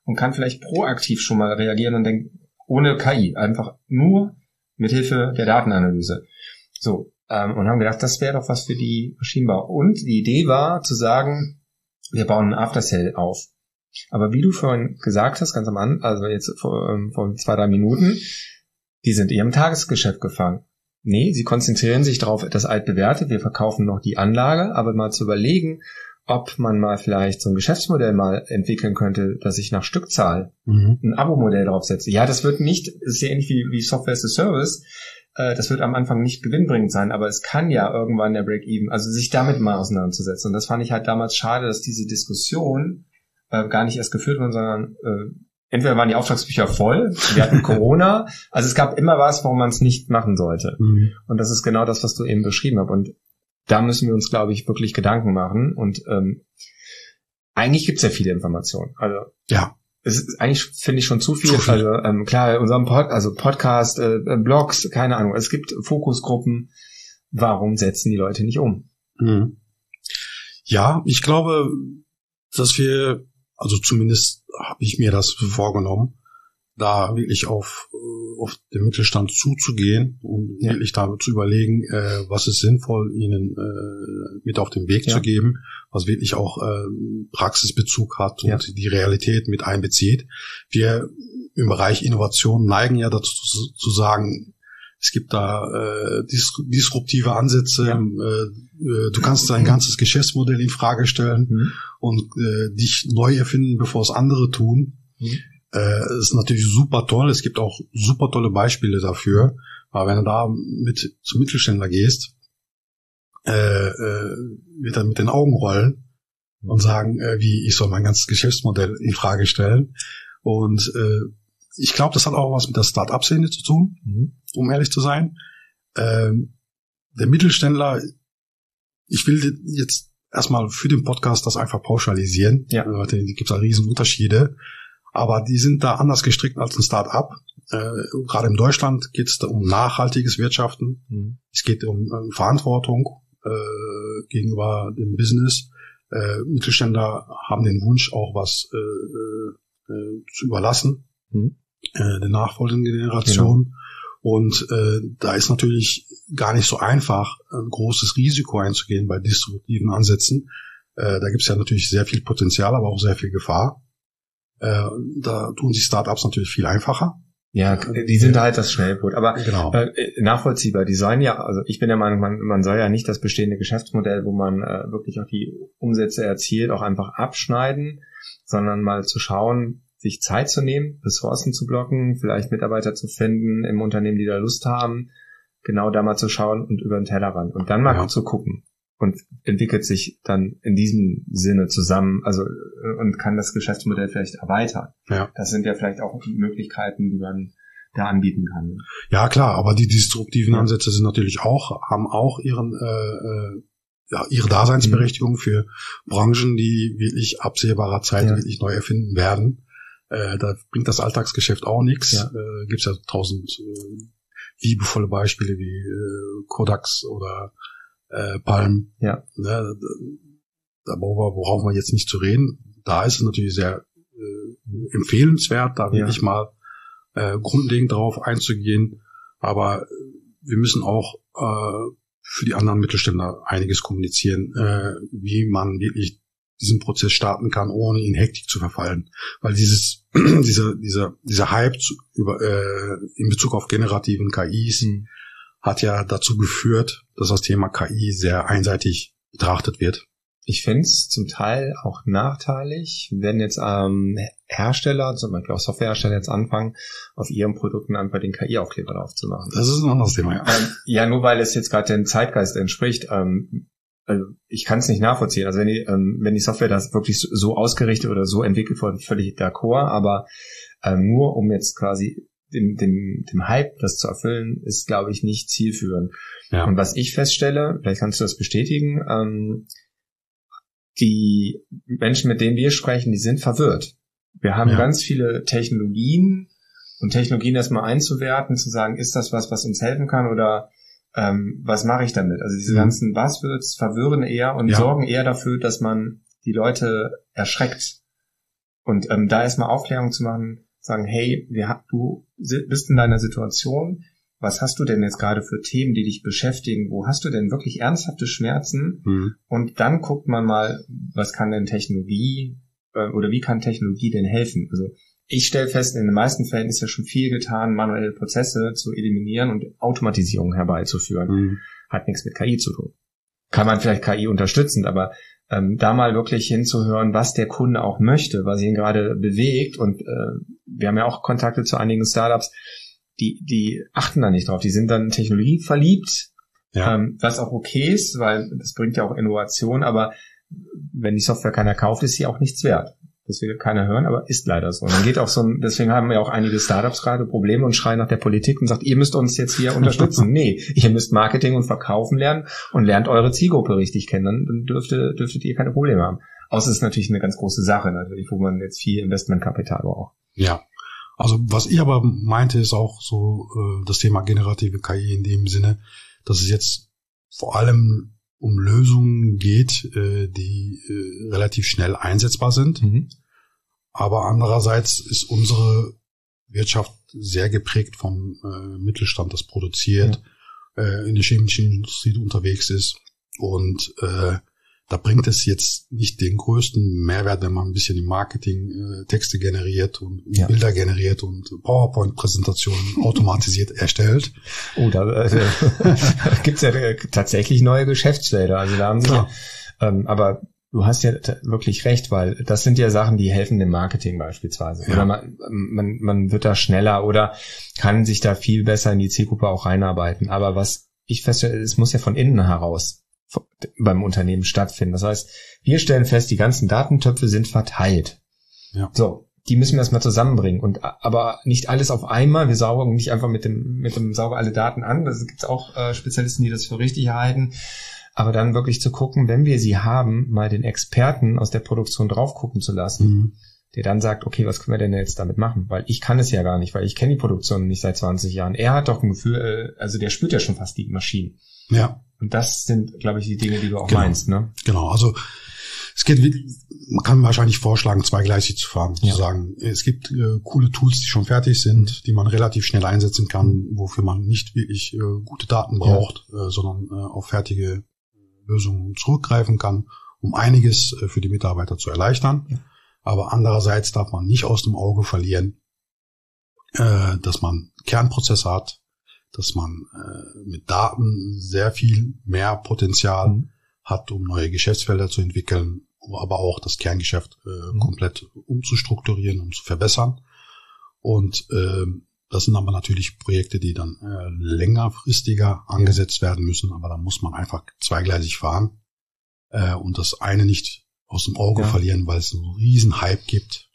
und kann vielleicht proaktiv schon mal reagieren und denkt, ohne KI, einfach nur mit Hilfe der Datenanalyse. So, und haben gedacht, das wäre doch was für die Maschinenbau. Und die Idee war zu sagen, wir bauen ein After-Sale auf. Aber wie du vorhin gesagt hast, ganz am Anfang, also jetzt vor 2-3 Minuten, die sind eher im Tagesgeschäft gefangen. Nee, sie konzentrieren sich darauf, das altbewährte, wir verkaufen noch die Anlage, aber mal zu überlegen, ob man mal vielleicht so ein Geschäftsmodell mal entwickeln könnte, dass ich nach Stückzahl ein Abo-Modell draufsetze. Ja, das wird nicht, das ist ja ähnlich wie Software as a Service, das wird am Anfang nicht gewinnbringend sein, aber es kann ja irgendwann der Break-Even, also sich damit mal auseinanderzusetzen. Und das fand ich halt damals schade, dass diese Diskussion gar nicht erst geführt wurde, sondern entweder waren die Auftragsbücher voll, wir hatten Corona, also es gab immer was, warum man es nicht machen sollte. Und das ist genau das, was du eben beschrieben hast. Und da müssen wir uns, glaube ich, wirklich Gedanken machen. Und eigentlich gibt's ja viele Informationen. Also ja, es ist eigentlich, finde ich, schon zu viel. Also klar, unserem Podcast, Blogs, keine Ahnung. Es gibt Fokusgruppen. Warum setzen die Leute nicht um? Ja, ich glaube, dass wir, also zumindest habe ich mir das vorgenommen, da wirklich auf den Mittelstand zuzugehen und wirklich da zu überlegen, was ist sinnvoll, ihnen mit auf den Weg zu geben, was wirklich auch Praxisbezug hat und die Realität mit einbezieht. Wir im Bereich Innovation neigen ja dazu zu sagen, es gibt da disruptive Ansätze, du kannst dein ganzes Geschäftsmodell in Frage stellen und dich neu erfinden, bevor es andere tun. Ist natürlich super toll. Es gibt auch super tolle Beispiele dafür. Aber wenn du da zum Mittelständler gehst, wird er mit den Augen rollen und sagen, wie ich soll mein ganzes Geschäftsmodell in Frage stellen. Und ich glaube, das hat auch was mit der Start-up-Szene zu tun, um ehrlich zu sein. Der Mittelständler, ich will jetzt erstmal für den Podcast das einfach pauschalisieren. Ja. Da gibt es da riesen Unterschiede. Aber die sind da anders gestrickt als ein Start-up. Gerade in Deutschland geht es da um nachhaltiges Wirtschaften. Es geht um Verantwortung gegenüber dem Business. Mittelständler haben den Wunsch, auch was zu überlassen, der nachfolgenden Generation. Genau. Und da ist natürlich gar nicht so einfach, ein großes Risiko einzugehen bei disruptiven Ansätzen. Da gibt es ja natürlich sehr viel Potenzial, aber auch sehr viel Gefahr. Da tun sich Startups natürlich viel einfacher. Ja, die sind halt das Schnellboot. Aber genau. Nachvollziehbar. Die sollen ja, also ich bin der Meinung, man soll ja nicht das bestehende Geschäftsmodell, wo man wirklich auch die Umsätze erzielt, auch einfach abschneiden, sondern mal zu schauen, sich Zeit zu nehmen, Ressourcen zu blocken, vielleicht Mitarbeiter zu finden im Unternehmen, die da Lust haben, genau da mal zu schauen und über den Tellerrand und dann mal zu gucken. Und entwickelt sich dann in diesem Sinne zusammen, also und kann das Geschäftsmodell vielleicht erweitern. Ja. Das sind ja vielleicht auch Möglichkeiten, die man da anbieten kann. Ja, klar, aber die disruptiven Ansätze sind natürlich haben auch ihre Daseinsberechtigung für Branchen, die wirklich absehbarer Zeit wirklich neu erfinden werden. Da bringt das Alltagsgeschäft auch nichts. Ja. Gibt's ja 1000 liebevolle Beispiele wie Kodaks oder Palm. Ja. Ne, da brauchen wir jetzt nicht zu reden. Da ist es natürlich sehr empfehlenswert, da wirklich mal grundlegend darauf einzugehen. Aber wir müssen auch für die anderen Mittelständler einiges kommunizieren, wie man wirklich diesen Prozess starten kann, ohne in Hektik zu verfallen. Weil dieser Hype in Bezug auf generativen KIs hat ja dazu geführt, dass das Thema KI sehr einseitig betrachtet wird. Ich finde es zum Teil auch nachteilig, wenn jetzt Hersteller, zum Beispiel auch Softwarehersteller jetzt anfangen, auf ihren Produkten einfach den KI-Aufkleber drauf zu machen. Das ist ein anderes Thema, ja. Ja, nur weil es jetzt gerade dem Zeitgeist entspricht. Also ich kann es nicht nachvollziehen. Also wenn die Software das wirklich so ausgerichtet oder so entwickelt wurde, völlig d'accord, aber nur um jetzt quasi dem Hype das zu erfüllen, ist, glaube ich, nicht zielführend. Ja. Und was ich feststelle, vielleicht kannst du das bestätigen, die Menschen, mit denen wir sprechen, die sind verwirrt. Wir haben ganz viele Technologien und Technologien erstmal einzuwerten, zu sagen, ist das was uns helfen kann oder was mache ich damit? Also diese ganzen Buzzwords verwirren eher und sorgen eher dafür, dass man die Leute erschreckt. Und da erstmal Aufklärung zu machen, sagen, hey, du bist in deiner Situation, was hast du denn jetzt gerade für Themen, die dich beschäftigen? Wo hast du denn wirklich ernsthafte Schmerzen? Und dann guckt man mal, was kann denn Technologie oder wie kann Technologie denn helfen? Also ich stelle fest, in den meisten Fällen ist ja schon viel getan, manuelle Prozesse zu eliminieren und Automatisierung herbeizuführen. Hat nichts mit KI zu tun. Kann man vielleicht KI unterstützen, aber da mal wirklich hinzuhören, was der Kunde auch möchte, was ihn gerade bewegt. Und wir haben ja auch Kontakte zu einigen Startups, die achten da nicht drauf. Die sind dann technologieverliebt, was auch okay ist, weil das bringt ja auch Innovation. Aber wenn die Software keiner kauft, ist sie auch nichts wert. Das will keiner hören, aber ist leider so. Und dann geht auch deswegen haben ja auch einige Startups gerade Probleme und schreien nach der Politik und sagt, ihr müsst uns jetzt hier unterstützen. Nee, ihr müsst Marketing und Verkaufen lernen und lernt eure Zielgruppe richtig kennen. Dann dürftet ihr keine Probleme haben. Außer es ist natürlich eine ganz große Sache, natürlich, wo man jetzt viel Investmentkapital braucht. Ja. Also was ich aber meinte, ist auch so das Thema generative KI in dem Sinne, dass es jetzt vor allem um Lösungen geht, die relativ schnell einsetzzer sind. Aber andererseits ist unsere Wirtschaft sehr geprägt vom Mittelstand, das produziert, in der chemischen Industrie unterwegs ist. Und da bringt es jetzt nicht den größten Mehrwert, wenn man ein bisschen im Marketing Texte generiert und Bilder generiert und PowerPoint-Präsentationen automatisiert erstellt. Oh, da gibt's ja tatsächlich neue Geschäftsfelder. Also da haben sie aber du hast ja wirklich recht, weil das sind ja Sachen, die helfen dem Marketing beispielsweise. Ja. Oder man wird da schneller oder kann sich da viel besser in die Zielgruppe auch reinarbeiten. Aber was ich feststelle, es muss ja von innen heraus beim Unternehmen stattfinden. Das heißt, wir stellen fest, die ganzen Datentöpfe sind verteilt. Ja. So, die müssen wir erstmal zusammenbringen und aber nicht alles auf einmal. Wir saugen nicht einfach mit dem Sauger alle Daten an. Da gibt es auch Spezialisten, die das für richtig halten. Aber dann wirklich zu gucken, wenn wir sie haben, mal den Experten aus der Produktion drauf gucken zu lassen, der dann sagt, okay, was können wir denn jetzt damit machen? Weil ich kann es ja gar nicht, weil ich kenne die Produktion nicht seit 20 Jahren. Er hat doch ein Gefühl, also der spürt ja schon fast die Maschinen. Ja. Und das sind, glaube ich, die Dinge, die du auch meinst, ne? Genau, also es geht, man kann wahrscheinlich vorschlagen, zweigleisig zu fahren, zu sagen, es gibt coole Tools, die schon fertig sind, die man relativ schnell einsetzen kann, wofür man nicht wirklich gute Daten braucht, sondern auf fertige Lösungen zurückgreifen kann, um einiges für die Mitarbeiter zu erleichtern. Ja. Aber andererseits darf man nicht aus dem Auge verlieren, dass man Kernprozesse hat, dass man mit Daten sehr viel mehr Potenzial hat, um neue Geschäftsfelder zu entwickeln, aber auch das Kerngeschäft komplett umzustrukturieren und zu verbessern. Und das sind aber natürlich Projekte, die dann längerfristiger angesetzt werden müssen, aber da muss man einfach zweigleisig fahren und das eine nicht aus dem Auge verlieren, weil es einen riesen Hype gibt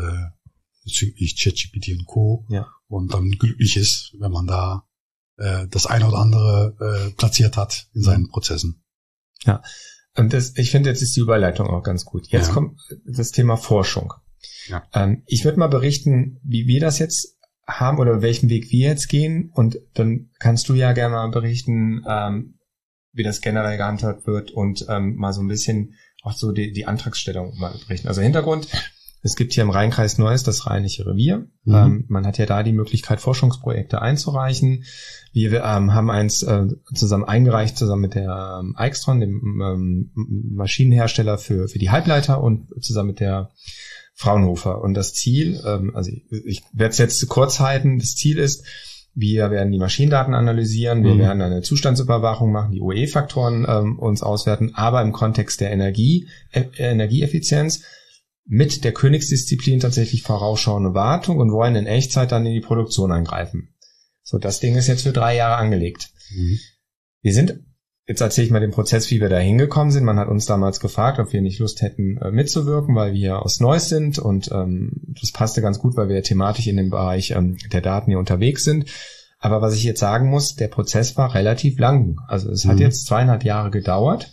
bezüglich ChatGPT und Co. Ja. Und dann glücklich ist, wenn man da das eine oder andere platziert hat in seinen Prozessen. Ja, und ich finde, jetzt ist die Überleitung auch ganz gut. Jetzt kommt das Thema Forschung. Ja. Ich würde mal berichten, wie wir das jetzt haben oder welchen Weg wir jetzt gehen, und dann kannst du ja gerne mal berichten, wie das generell gehandhabt wird und mal so ein bisschen auch so die Antragsstellung mal berichten. Also Hintergrund: Es gibt hier im Rheinkreis Neuss das Rheinische Revier. Man hat ja da die Möglichkeit, Forschungsprojekte einzureichen. Wir haben eins zusammen eingereicht, zusammen mit der Aixtron, dem Maschinenhersteller für die Halbleiter, und zusammen mit der Fraunhofer. Und das Ziel, also ich werde es jetzt kurz halten, das Ziel ist, wir werden die Maschinendaten analysieren, wir werden eine Zustandsüberwachung machen, die OE-Faktoren uns auswerten, aber im Kontext der Energieeffizienz mit der Königsdisziplin tatsächlich vorausschauende Wartung, und wollen in Echtzeit dann in die Produktion eingreifen. So, das Ding ist jetzt für 3 Jahre angelegt. Wir sind, jetzt erzähle ich mal den Prozess, wie wir da hingekommen sind. Man hat uns damals gefragt, ob wir nicht Lust hätten mitzuwirken, weil wir aus Neuss sind, und das passte ganz gut, weil wir thematisch in dem Bereich der Daten hier unterwegs sind. Aber was ich jetzt sagen muss, der Prozess war relativ lang. Also es hat jetzt 2,5 Jahre gedauert.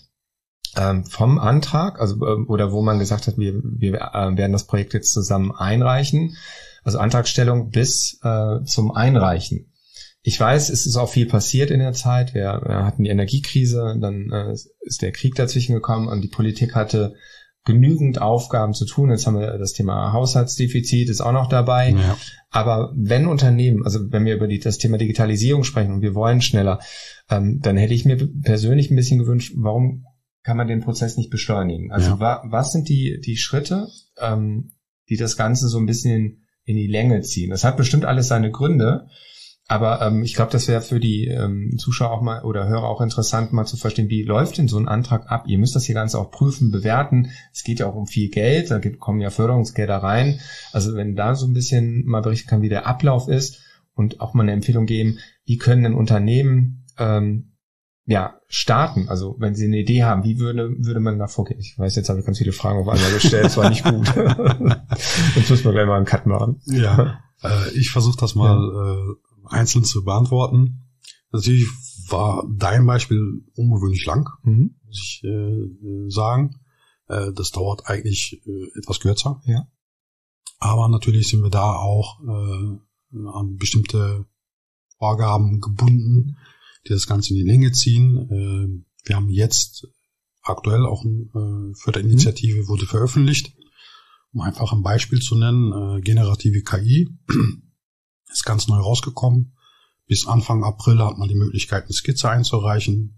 Vom Antrag, also oder wo man gesagt hat, wir werden das Projekt jetzt zusammen einreichen, also Antragstellung bis zum Einreichen. Ich weiß, es ist auch viel passiert in der Zeit. Wir hatten die Energiekrise, dann ist der Krieg dazwischen gekommen, und die Politik hatte genügend Aufgaben zu tun. Jetzt haben wir das Thema Haushaltsdefizit, ist auch noch dabei. Ja. Aber wenn Unternehmen, also wenn wir über das Thema Digitalisierung sprechen und wir wollen schneller, dann hätte ich mir persönlich ein bisschen gewünscht, warum kann man den Prozess nicht beschleunigen? Also was sind die Schritte, die das Ganze so ein bisschen in die Länge ziehen? Das hat bestimmt alles seine Gründe, aber ich glaube, das wäre für die Zuschauer auch mal oder Hörer auch interessant, mal zu verstehen, wie läuft denn so ein Antrag ab? Ihr müsst das hier Ganze auch prüfen, bewerten. Es geht ja auch um viel Geld, da kommen ja Förderungsgelder rein. Also wenn da so ein bisschen mal berichten kann, wie der Ablauf ist und auch mal eine Empfehlung geben, wie können denn Unternehmen starten? Also wenn Sie eine Idee haben, wie würde man da vorgehen? Ich weiß, jetzt habe ich ganz viele Fragen auf einmal gestellt, das war nicht gut. Jetzt müssen wir gleich mal einen Cut machen. Ja, ich versuche das mal einzeln zu beantworten. Natürlich war dein Beispiel ungewöhnlich lang, muss ich sagen. Das dauert eigentlich etwas kürzer. Ja. Aber natürlich sind wir da auch an bestimmte Vorgaben gebunden, die das Ganze in die Länge ziehen. Wir haben jetzt aktuell auch eine Förderinitiative wurde veröffentlicht, um einfach ein Beispiel zu nennen. Generative KI ist ganz neu rausgekommen. Bis Anfang April hat man die Möglichkeit, eine Skizze einzureichen.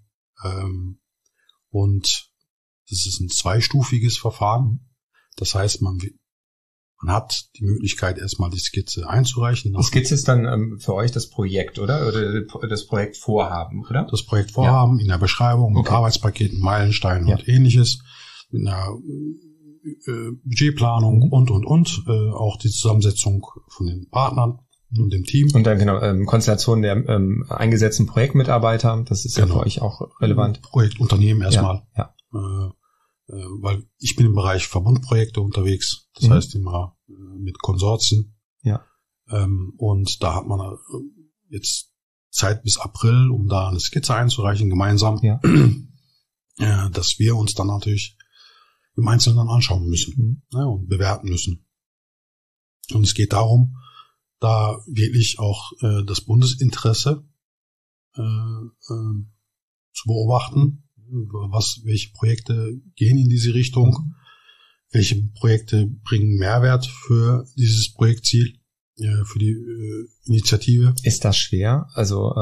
Und das ist ein zweistufiges Verfahren. Das heißt, man hat die Möglichkeit, erstmal die Skizze einzureichen. Die Skizze ist dann für euch das Projekt, oder? Oder das Projektvorhaben, oder? Das Projektvorhaben in der Beschreibung mit Arbeitspaketen, Meilensteinen und ähnliches, mit einer Budgetplanung und. Auch die Zusammensetzung von den Partnern und dem Team. Und dann Konstellation der eingesetzten Projektmitarbeiter, das ist ja für euch auch relevant. Projektunternehmen erstmal. Ja. Weil ich bin im Bereich Verbundprojekte unterwegs, das heißt immer mit Konsortien. Ja. Und da hat man jetzt Zeit bis April, um da eine Skizze einzureichen, gemeinsam, dass wir uns dann natürlich im Einzelnen dann anschauen müssen und bewerten müssen. Und es geht darum, da wirklich auch das Bundesinteresse zu beobachten, welche Projekte gehen in diese Richtung, welche Projekte bringen Mehrwert für dieses Projektziel, für die Initiative. Ist das schwer? Also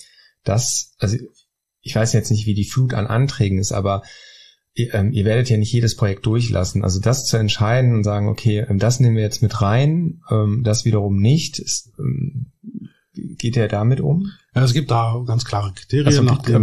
ich weiß jetzt nicht, wie die Flut an Anträgen ist, aber ihr werdet ja nicht jedes Projekt durchlassen. Also das zu entscheiden und sagen, okay, das nehmen wir jetzt mit rein, das wiederum nicht, geht ihr damit um? Ja, es gibt da ganz klare Kriterien,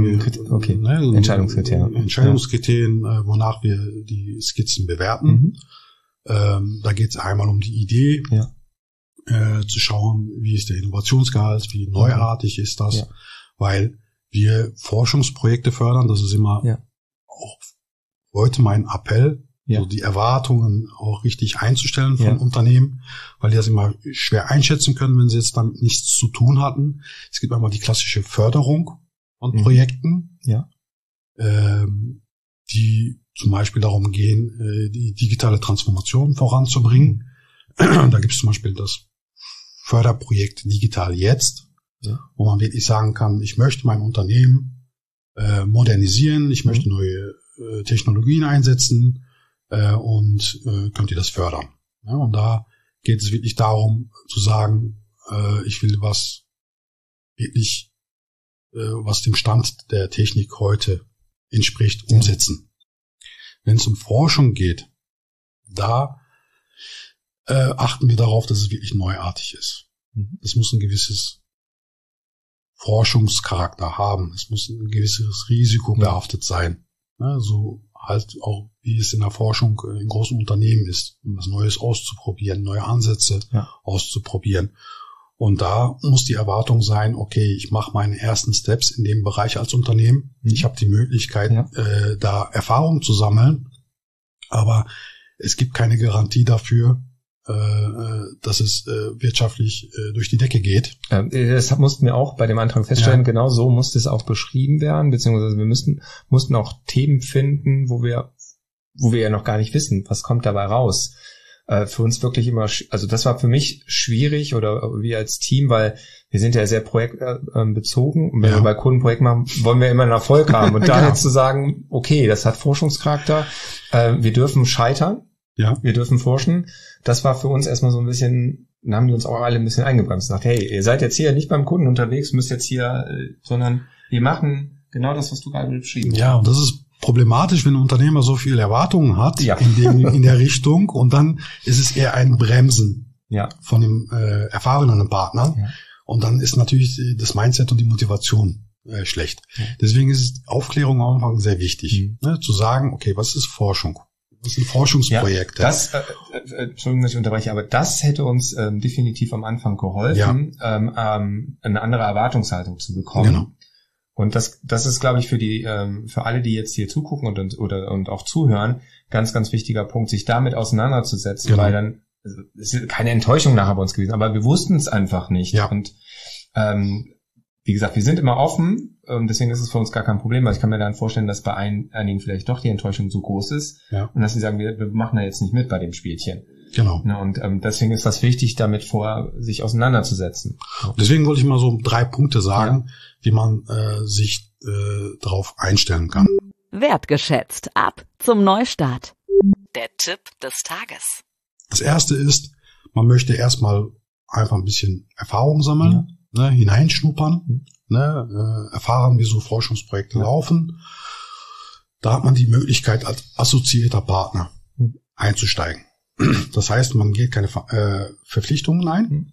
Entscheidungskriterien, wonach wir die Skizzen bewerten. Da geht es einmal um die Idee, zu schauen, wie ist der Innovationsgehalt, wie neuartig ist das, weil wir Forschungsprojekte fördern, das ist immer auch heute mein Appell, so die Erwartungen auch richtig einzustellen von Unternehmen, weil die das immer schwer einschätzen können, wenn sie jetzt damit nichts zu tun hatten. Es gibt einmal die klassische Förderung von Projekten, die zum Beispiel darum gehen, die digitale Transformation voranzubringen. Da gibt es zum Beispiel das Förderprojekt Digital Jetzt, wo man wirklich sagen kann, ich möchte mein Unternehmen modernisieren, ich möchte neue Technologien einsetzen, und könnt ihr das fördern. Ja, und da geht es wirklich darum zu sagen, ich will was dem Stand der Technik heute entspricht, umsetzen. Wenn es um Forschung geht, da achten wir darauf, dass es wirklich neuartig ist. Es muss ein gewisses Forschungscharakter haben. Es muss ein gewisses Risiko behaftet sein. Ja, so halt auch, wie es in der Forschung in großen Unternehmen ist, um was Neues auszuprobieren, neue Ansätze auszuprobieren. Und da muss die Erwartung sein, okay, ich mache meine ersten Steps in dem Bereich als Unternehmen. Ich habe die Möglichkeit, da Erfahrung zu sammeln, aber es gibt keine Garantie dafür, dass es wirtschaftlich durch die Decke geht. Das mussten wir auch bei dem Antrag feststellen, genau so musste es auch beschrieben werden, beziehungsweise wir mussten auch Themen finden, wo wir ja noch gar nicht wissen, was kommt dabei raus. für uns wirklich immer, also das war für mich schwierig oder wir als Team, weil wir sind ja sehr projektbezogen und wenn wir bei Kunden ein Projekt machen, wollen wir immer einen Erfolg haben und da jetzt zu sagen, okay, das hat Forschungscharakter, wir dürfen scheitern, wir dürfen forschen, das war für uns erstmal so ein bisschen, dann haben die uns auch alle ein bisschen eingebremst und gesagt, hey, ihr seid jetzt hier nicht beim Kunden unterwegs, müsst jetzt hier, sondern wir machen genau das, was du gerade beschrieben hast. Ja, und das ist problematisch, wenn ein Unternehmer so viele Erwartungen hat in der Richtung und dann ist es eher ein Bremsen von dem erfahrenen Partner und dann ist natürlich das Mindset und die Motivation schlecht. Deswegen ist Aufklärung am Anfang sehr wichtig, zu sagen, okay, was ist Forschung? Was sind Forschungsprojekte? Entschuldigung, dass ich unterbreche, aber das hätte uns definitiv am Anfang geholfen, eine andere Erwartungshaltung zu bekommen. Genau. Und das ist, glaube ich, für alle, die jetzt hier zugucken und auch zuhören, ganz, ganz wichtiger Punkt, sich damit auseinanderzusetzen, weil dann, es ist keine Enttäuschung nachher bei uns gewesen, aber wir wussten es einfach nicht. Ja. Und, wie gesagt, wir sind immer offen, deswegen ist es für uns gar kein Problem, weil ich kann mir dann vorstellen, dass bei einigen vielleicht doch die Enttäuschung so groß ist und dass sie sagen, wir machen da jetzt nicht mit bei dem Spielchen. Genau. Und deswegen ist das wichtig, damit sich auseinanderzusetzen. Deswegen wollte ich mal so 3 Punkte sagen, wie man sich darauf einstellen kann. Wertgeschätzt. Ab zum Neustart. Der Tipp des Tages. Das erste ist, man möchte erstmal einfach ein bisschen Erfahrung sammeln, hineinschnuppern, erfahren, wie so Forschungsprojekte laufen. Da hat man die Möglichkeit, als assoziierter Partner einzusteigen. Das heißt, man geht keine Verpflichtungen ein,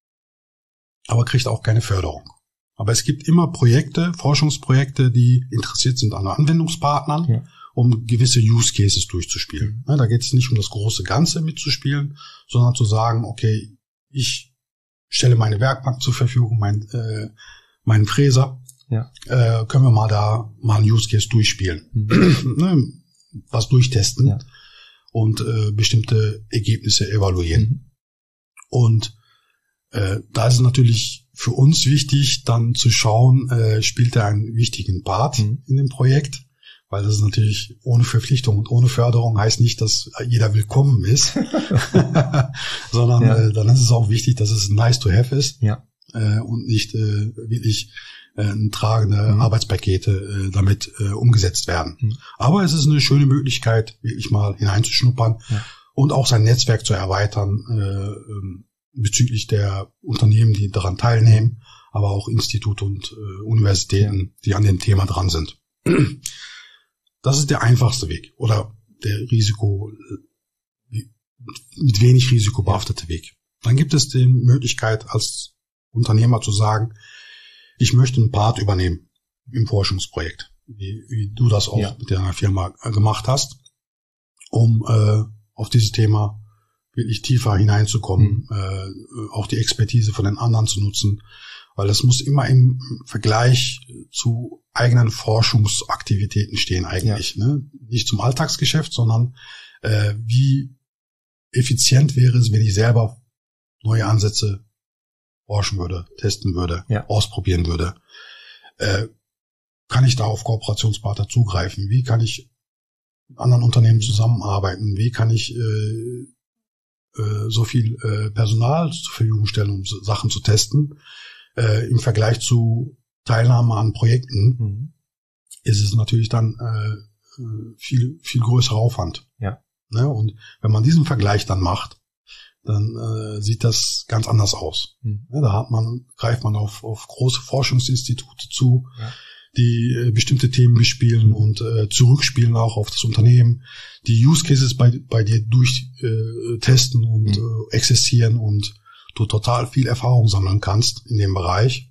aber kriegt auch keine Förderung. Aber es gibt immer Forschungsprojekte, die interessiert sind an Anwendungspartnern, um gewisse Use Cases durchzuspielen. Da geht es nicht um das große Ganze mitzuspielen, sondern zu sagen, okay, ich stelle meine Werkbank zur Verfügung, meinen Fräser, können wir mal einen Use Case durchspielen, was durchtesten. Und bestimmte Ergebnisse evaluieren. Und da ist es natürlich für uns wichtig, dann zu schauen, spielt er einen wichtigen Part in dem Projekt, weil das ist natürlich ohne Verpflichtung und ohne Förderung heißt nicht, dass jeder willkommen ist, sondern dann ist es auch wichtig, dass es nice to have ist und nicht wirklich tragende Arbeitspakete damit umgesetzt werden. Aber es ist eine schöne Möglichkeit, wirklich mal hineinzuschnuppern und auch sein Netzwerk zu erweitern bezüglich der Unternehmen, die daran teilnehmen, aber auch Institute und Universitäten, die an dem Thema dran sind. Das ist der einfachste Weg oder der mit wenig Risiko behaftete Weg. Dann gibt es die Möglichkeit, als Unternehmer zu sagen, ich möchte einen Part übernehmen im Forschungsprojekt, wie du das auch mit deiner Firma gemacht hast, um auf dieses Thema wirklich tiefer hineinzukommen, auch die Expertise von den anderen zu nutzen, weil das muss immer im Vergleich zu eigenen Forschungsaktivitäten stehen eigentlich. Nicht zum Alltagsgeschäft, sondern wie effizient wäre es, wenn ich selber neue Ansätze forschen würde, testen würde, ausprobieren würde. Kann ich da auf Kooperationspartner zugreifen? Wie kann ich mit anderen Unternehmen zusammenarbeiten? Wie kann ich so viel Personal zur Verfügung stellen, um Sachen zu testen? Im Vergleich zu Teilnahme an Projekten ist es natürlich dann viel, viel größerer Aufwand. Und wenn man diesen Vergleich dann macht, dann sieht das ganz anders aus. Da greift man auf große Forschungsinstitute zu, die bestimmte Themen bespielen und zurückspielen auch auf das Unternehmen, die Use Cases bei dir durchtesten und exerzieren und du total viel Erfahrung sammeln kannst in dem Bereich,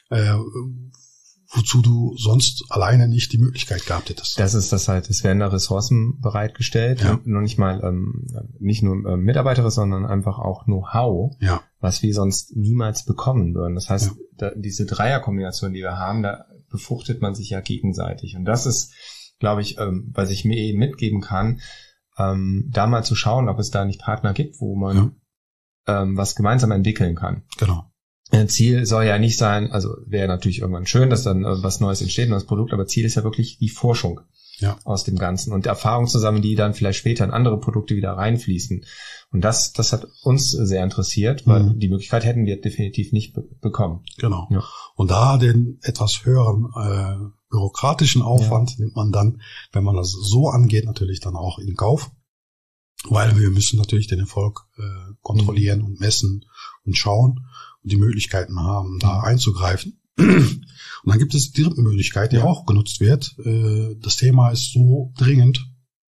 wozu du sonst alleine nicht die Möglichkeit gehabt hättest. Das ist das halt, es werden da Ressourcen bereitgestellt, noch nicht mal nicht nur Mitarbeiter, sondern einfach auch Know-how, was wir sonst niemals bekommen würden. Das heißt, diese Dreierkombination, die wir haben, da befruchtet man sich ja gegenseitig. Und das ist, glaube ich, was ich mir eben mitgeben kann, da mal zu schauen, ob es da nicht Partner gibt, wo man was gemeinsam entwickeln kann. Genau. Ziel soll ja nicht sein, also wäre natürlich irgendwann schön, dass dann was Neues entsteht, ein neues Produkt, aber Ziel ist ja wirklich die Forschung. aus dem Ganzen und Erfahrungen zusammen, die dann vielleicht später in andere Produkte wieder reinfließen. Und das hat uns sehr interessiert, weil die Möglichkeit hätten wir definitiv nicht bekommen. Genau. Ja. Und da den etwas höheren bürokratischen Aufwand nimmt man dann, wenn man das so angeht, natürlich dann auch in Kauf, weil wir müssen natürlich den Erfolg kontrollieren und messen und schauen und die Möglichkeiten haben, da einzugreifen. Und dann gibt es die dritte Möglichkeit, die auch genutzt wird. Das Thema ist so dringend.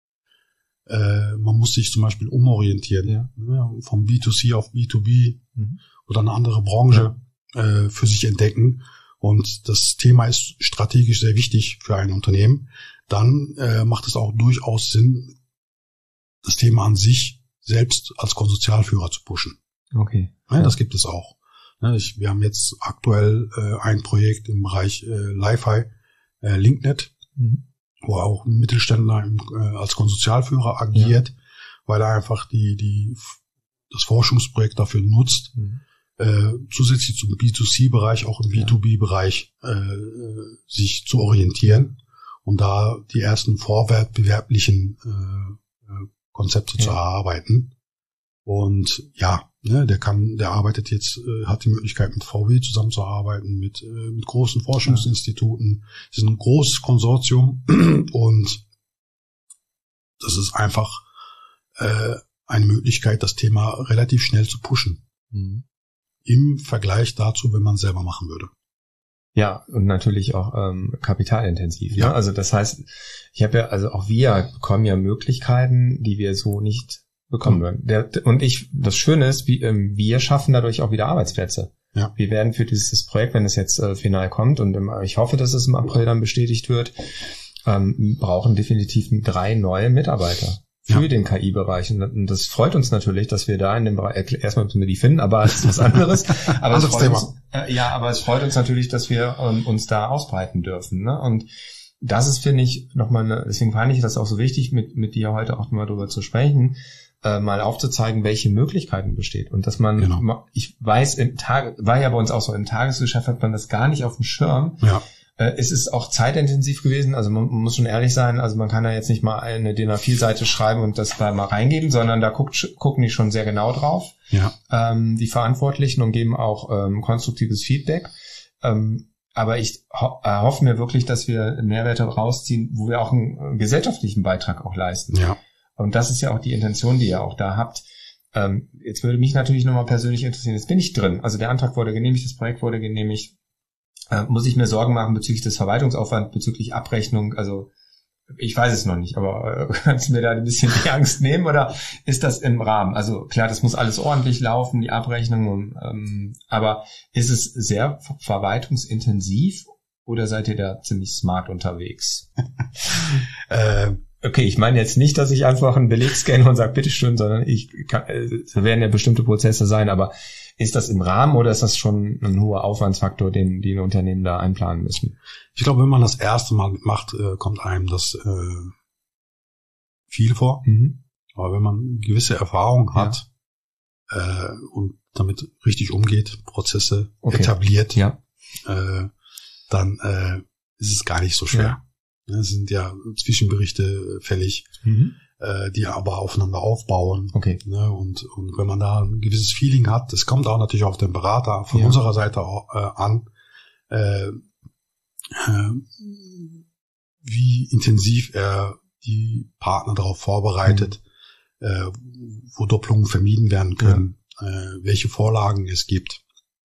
Man muss sich zum Beispiel umorientieren, vom B2C auf B2B oder eine andere Branche für sich entdecken. Und das Thema ist strategisch sehr wichtig für ein Unternehmen. Dann macht es auch durchaus Sinn, das Thema an sich selbst als Konsortialführer zu pushen. Okay. Ja, das gibt es auch. Wir haben jetzt aktuell ein Projekt im Bereich Li-Fi, LinkNet, wo auch ein Mittelständler als Konsortialführer agiert, weil er einfach das Forschungsprojekt dafür nutzt, zusätzlich zum B2C-Bereich auch im B2B-Bereich sich zu orientieren und da die ersten vorwettbewerblichen Konzepte zu erarbeiten. Und der arbeitet jetzt, hat die Möglichkeit mit VW zusammenzuarbeiten, mit großen Forschungsinstituten. Es ist ein großes Konsortium und das ist einfach eine Möglichkeit, das Thema relativ schnell zu pushen. Im Vergleich dazu, wenn man es selber machen würde. Ja, und natürlich auch kapitalintensiv. Ja. Ne? Also das heißt, wir bekommen ja Möglichkeiten, die wir so nicht bekommen würden. Das Schöne ist, wir schaffen dadurch auch wieder Arbeitsplätze. Ja. Wir werden für dieses Projekt, wenn es jetzt final kommt, und ich hoffe, dass es im April dann bestätigt wird, brauchen definitiv 3 neue Mitarbeiter für den KI-Bereich. Und das freut uns natürlich, dass wir da in dem Bereich, erstmal müssen wir die finden, aber das ist was anderes. Aber es freut uns natürlich, dass wir uns da ausbreiten dürfen. Ne? Und das ist, finde ich, nochmal, deswegen fand ich das auch so wichtig, mit dir heute auch mal drüber zu sprechen, mal aufzuzeigen, welche Möglichkeiten besteht. Und dass man, ich weiß, war ja bei uns auch so, im Tagesgeschäft hat man das gar nicht auf dem Schirm. Ja. Es ist auch zeitintensiv gewesen, also man muss schon ehrlich sein, also man kann da jetzt nicht mal eine DIN A4-Seite schreiben und das da mal reingeben, sondern da gucken die schon sehr genau drauf, die Verantwortlichen, und geben auch konstruktives Feedback. Aber ich hoffe mir wirklich, dass wir Mehrwerte rausziehen, wo wir auch einen gesellschaftlichen Beitrag auch leisten. Ja. Und das ist ja auch die Intention, die ihr auch da habt. Jetzt würde mich natürlich nochmal persönlich interessieren, jetzt bin ich drin, also der Antrag wurde genehmigt, das Projekt wurde genehmigt. Muss ich mir Sorgen machen bezüglich des Verwaltungsaufwands, bezüglich Abrechnung? Also ich weiß es noch nicht, aber kannst du mir da ein bisschen die Angst nehmen oder ist das im Rahmen? Also klar, das muss alles ordentlich laufen, die Abrechnung, aber ist es sehr verwaltungsintensiv oder seid ihr da ziemlich smart unterwegs? Okay, ich meine jetzt nicht, dass ich einfach einen Beleg scanne und sage, bitteschön, sondern es werden ja bestimmte Prozesse sein, aber ist das im Rahmen oder ist das schon ein hoher Aufwandsfaktor, den die Unternehmen da einplanen müssen? Ich glaube, wenn man das erste Mal macht, kommt einem das viel vor. Aber wenn man gewisse Erfahrung hat und damit richtig umgeht, Prozesse etabliert, dann ist es gar nicht so schwer. Es sind ja Zwischenberichte fällig, die aber aufeinander aufbauen. Okay. Ne, und wenn man da ein gewisses Feeling hat, das kommt auch natürlich auf den Berater von unserer Seite an, wie intensiv er die Partner darauf vorbereitet, wo Doppelungen vermieden werden können, welche Vorlagen es gibt.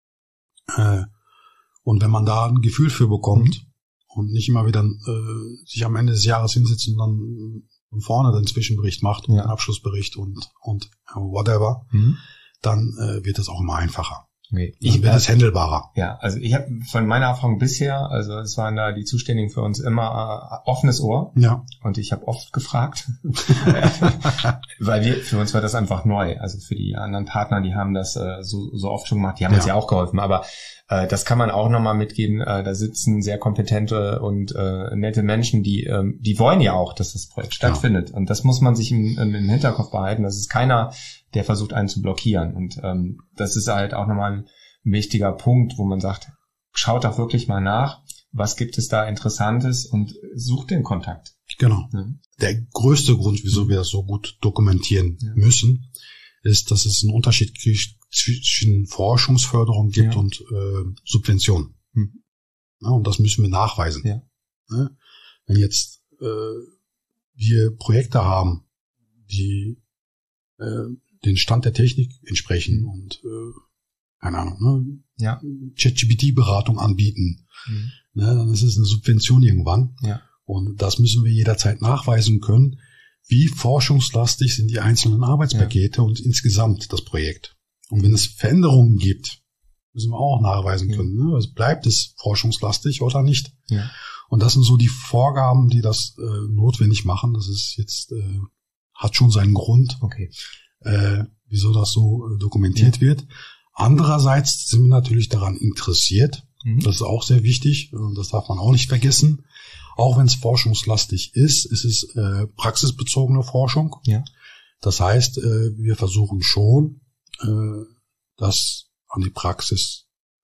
Und wenn man da ein Gefühl für bekommt, und nicht immer wieder sich am Ende des Jahres hinsetzen und dann von vorne den Zwischenbericht macht und einen Abschlussbericht und whatever, dann wird das auch immer einfacher. Okay. Dann wird es handelbarer. Ja, also ich habe von meiner Erfahrung bisher, also es waren da die Zuständigen für uns immer offenes Ohr. Ja. Und ich habe oft gefragt, weil für uns war das einfach neu. Also für die anderen Partner, die haben das so oft schon gemacht, die haben uns ja auch geholfen, aber das kann man auch nochmal mitgeben. Da sitzen sehr kompetente und nette Menschen, die wollen ja auch, dass das Projekt stattfindet. Und das muss man sich im Hinterkopf behalten. Das ist keiner, der versucht, einen zu blockieren. Und das ist halt auch nochmal ein wichtiger Punkt, wo man sagt, schaut doch wirklich mal nach, was gibt es da Interessantes und sucht den Kontakt. Genau. Ja. Der größte Grund, wieso wir das so gut dokumentieren müssen, ist, dass es einen Unterschied zwischen Forschungsförderung gibt und Subvention. Ja, und das müssen wir nachweisen. Ja. Ja, wenn jetzt wir Projekte haben, die den Stand der Technik entsprechen und keine Ahnung, ChatGPT-Beratung anbieten, dann ist es eine Subvention irgendwann. Ja. Und das müssen wir jederzeit nachweisen können, wie forschungslastig sind die einzelnen Arbeitspakete und insgesamt das Projekt. Und wenn es Veränderungen gibt, müssen wir auch nachweisen können, ne? Also bleibt es forschungslastig oder nicht. Ja. Und das sind so die Vorgaben, die das notwendig machen. Das ist jetzt, hat schon seinen Grund, wieso das so dokumentiert wird. Andererseits sind wir natürlich daran interessiert. Das ist auch sehr wichtig. Das darf man auch nicht vergessen. Auch wenn es forschungslastig ist, ist es praxisbezogene Forschung. Ja. Das heißt, wir versuchen schon, das an die Praxis,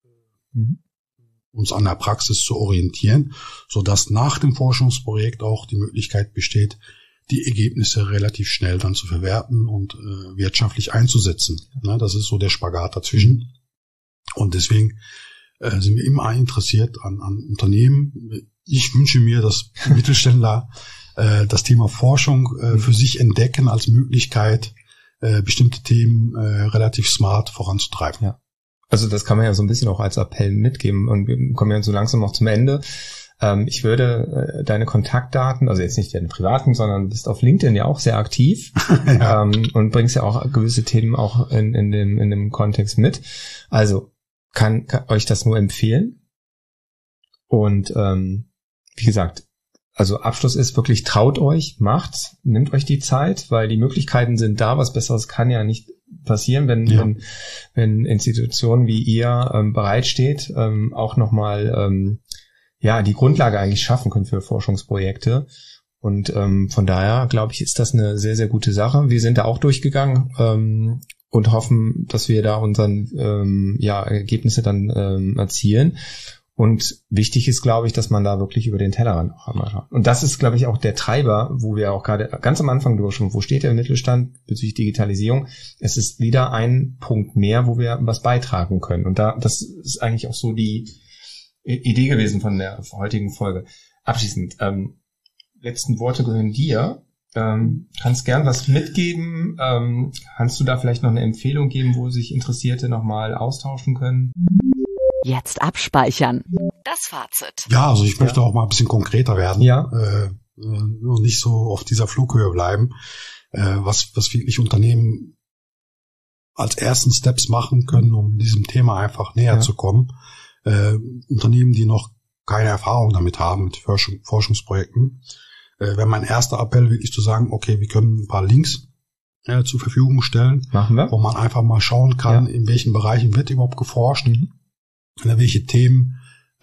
uns an der Praxis zu orientieren, so dass nach dem Forschungsprojekt auch die Möglichkeit besteht, die Ergebnisse relativ schnell dann zu verwerten und wirtschaftlich einzusetzen. Ja, das ist so der Spagat dazwischen. Und deswegen sind wir immer interessiert an Unternehmen. Ich wünsche mir, dass Mittelständler das Thema Forschung für sich entdecken als Möglichkeit, bestimmte Themen relativ smart voranzutreiben. Ja. Also das kann man ja so ein bisschen auch als Appell mitgeben und wir kommen ja so langsam noch zum Ende. Ich würde deine Kontaktdaten, also jetzt nicht deine privaten, sondern du bist auf LinkedIn ja auch sehr aktiv und bringst ja auch gewisse Themen auch in dem Kontext mit. Also kann euch das nur empfehlen. Und wie gesagt, also Abschluss ist wirklich, traut euch, macht's, nehmt euch die Zeit, weil die Möglichkeiten sind da, was Besseres kann ja nicht passieren, wenn Institutionen wie ihr bereitsteht, auch nochmal die Grundlage eigentlich schaffen können für Forschungsprojekte. Und von daher, glaube ich, ist das eine sehr, sehr gute Sache. Wir sind da auch durchgegangen und hoffen, dass wir da unseren Ergebnisse dann erzielen. Und wichtig ist, glaube ich, dass man da wirklich über den Tellerrand auch einmal schaut. Und das ist, glaube ich, auch der Treiber, wo wir auch gerade ganz am Anfang durch schon, wo steht der Mittelstand bezüglich Digitalisierung? Es ist wieder ein Punkt mehr, wo wir was beitragen können. Und das ist eigentlich auch so die Idee gewesen von der heutigen Folge. Abschließend, letzten Worte gehören dir. Kannst gern was mitgeben. Kannst du da vielleicht noch eine Empfehlung geben, wo sich Interessierte nochmal austauschen können? Jetzt abspeichern. Das Fazit. Ja, also ich möchte auch mal ein bisschen konkreter werden. Ja. Nur nicht so auf dieser Flughöhe bleiben. Was wirklich Unternehmen als ersten Steps machen können, um diesem Thema einfach näher zu kommen. Unternehmen, die noch keine Erfahrung damit haben, mit Forschungsprojekten, wäre mein erster Appell wirklich zu sagen, okay, wir können ein paar Links zur Verfügung stellen, wo man einfach mal schauen kann, in welchen Bereichen wird überhaupt geforscht, welche Themen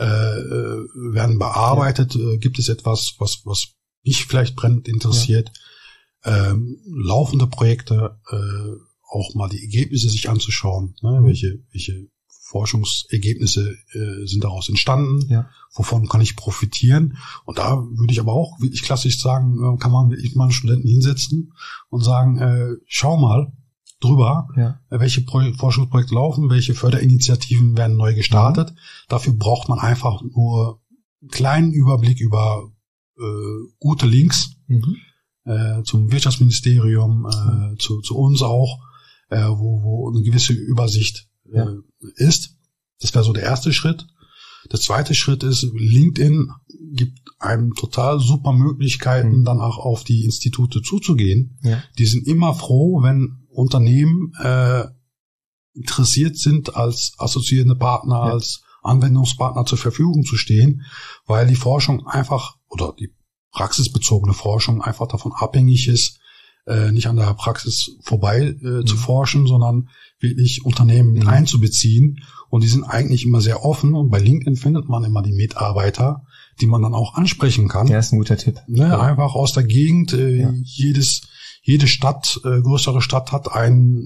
werden bearbeitet, gibt es etwas, was mich vielleicht brennend interessiert, laufende Projekte, auch mal die Ergebnisse sich anzuschauen, welche Forschungsergebnisse sind daraus entstanden, wovon kann ich profitieren. Und da würde ich aber auch wirklich klassisch sagen, kann man wirklich mal einen Studenten hinsetzen und sagen, schau mal drüber, welche Forschungsprojekte laufen, welche Förderinitiativen werden neu gestartet. Dafür braucht man einfach nur einen kleinen Überblick über gute Links zum Wirtschaftsministerium, zu uns auch, wo eine gewisse Übersicht ist. Das wäre so der erste Schritt. Der zweite Schritt ist, LinkedIn gibt einem total super Möglichkeiten, dann auch auf die Institute zuzugehen. Ja. Die sind immer froh, wenn Unternehmen interessiert sind, als assoziierende Partner, als Anwendungspartner zur Verfügung zu stehen, weil die Forschung einfach, oder die praxisbezogene Forschung einfach davon abhängig ist, nicht an der Praxis vorbei zu forschen, sondern wirklich Unternehmen mit einzubeziehen. Und die sind eigentlich immer sehr offen. Und bei LinkedIn findet man immer die Mitarbeiter, die man dann auch ansprechen kann. Ja, ist ein guter Tipp. Einfach aus der Gegend. jede Stadt, größere Stadt hat eine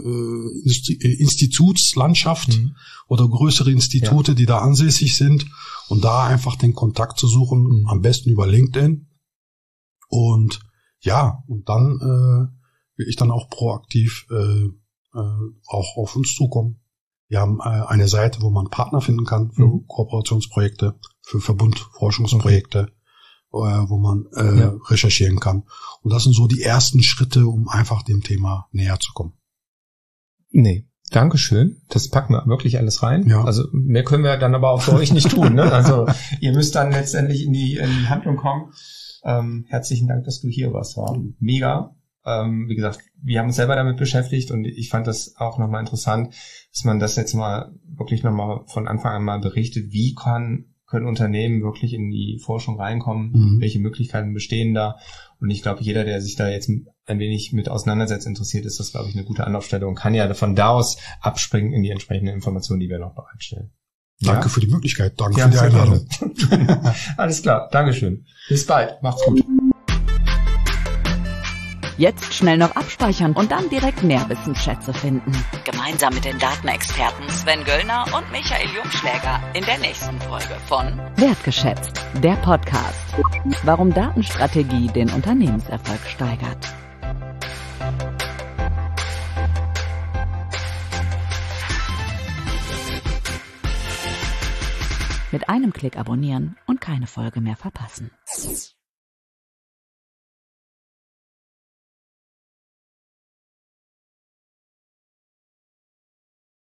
Institutslandschaft oder größere Institute, die da ansässig sind, und da einfach den Kontakt zu suchen, am besten über LinkedIn. Und ja, und dann will ich dann auch proaktiv auch auf uns zukommen. Wir haben eine Seite, wo man Partner finden kann für Kooperationsprojekte, für Verbundforschungsprojekte, wo man recherchieren kann. Und das sind so die ersten Schritte, um einfach dem Thema näher zu kommen. Nee, Dankeschön. Das packen wir wirklich alles rein. Ja. Also mehr können wir dann aber auch für euch nicht tun. Ne? Also ihr müsst dann letztendlich in die Handlung kommen. Herzlichen Dank, dass du hier warst. War mega. Wie gesagt, wir haben uns selber damit beschäftigt und ich fand das auch nochmal interessant, dass man das jetzt mal wirklich nochmal von Anfang an mal berichtet. Wie können Unternehmen wirklich in die Forschung reinkommen? Welche Möglichkeiten bestehen da? Und ich glaube, jeder, der sich da jetzt ein wenig mit auseinandersetzt, interessiert, ist das, glaube ich, eine gute Anlaufstelle und kann ja von da aus abspringen in die entsprechenden Informationen, die wir noch bereitstellen. Danke für die Möglichkeit. Danke für die Einladung. Alles klar. Dankeschön. Bis bald. Macht's gut. Jetzt schnell noch abspeichern und dann direkt Nährwissensschätze finden. Gemeinsam mit den Datenexperten Sven Göllner und Michael Jungschläger in der nächsten Folge von Wertgeschätzt, der Podcast. Warum Datenstrategie den Unternehmenserfolg steigert. Mit einem Klick abonnieren und keine Folge mehr verpassen.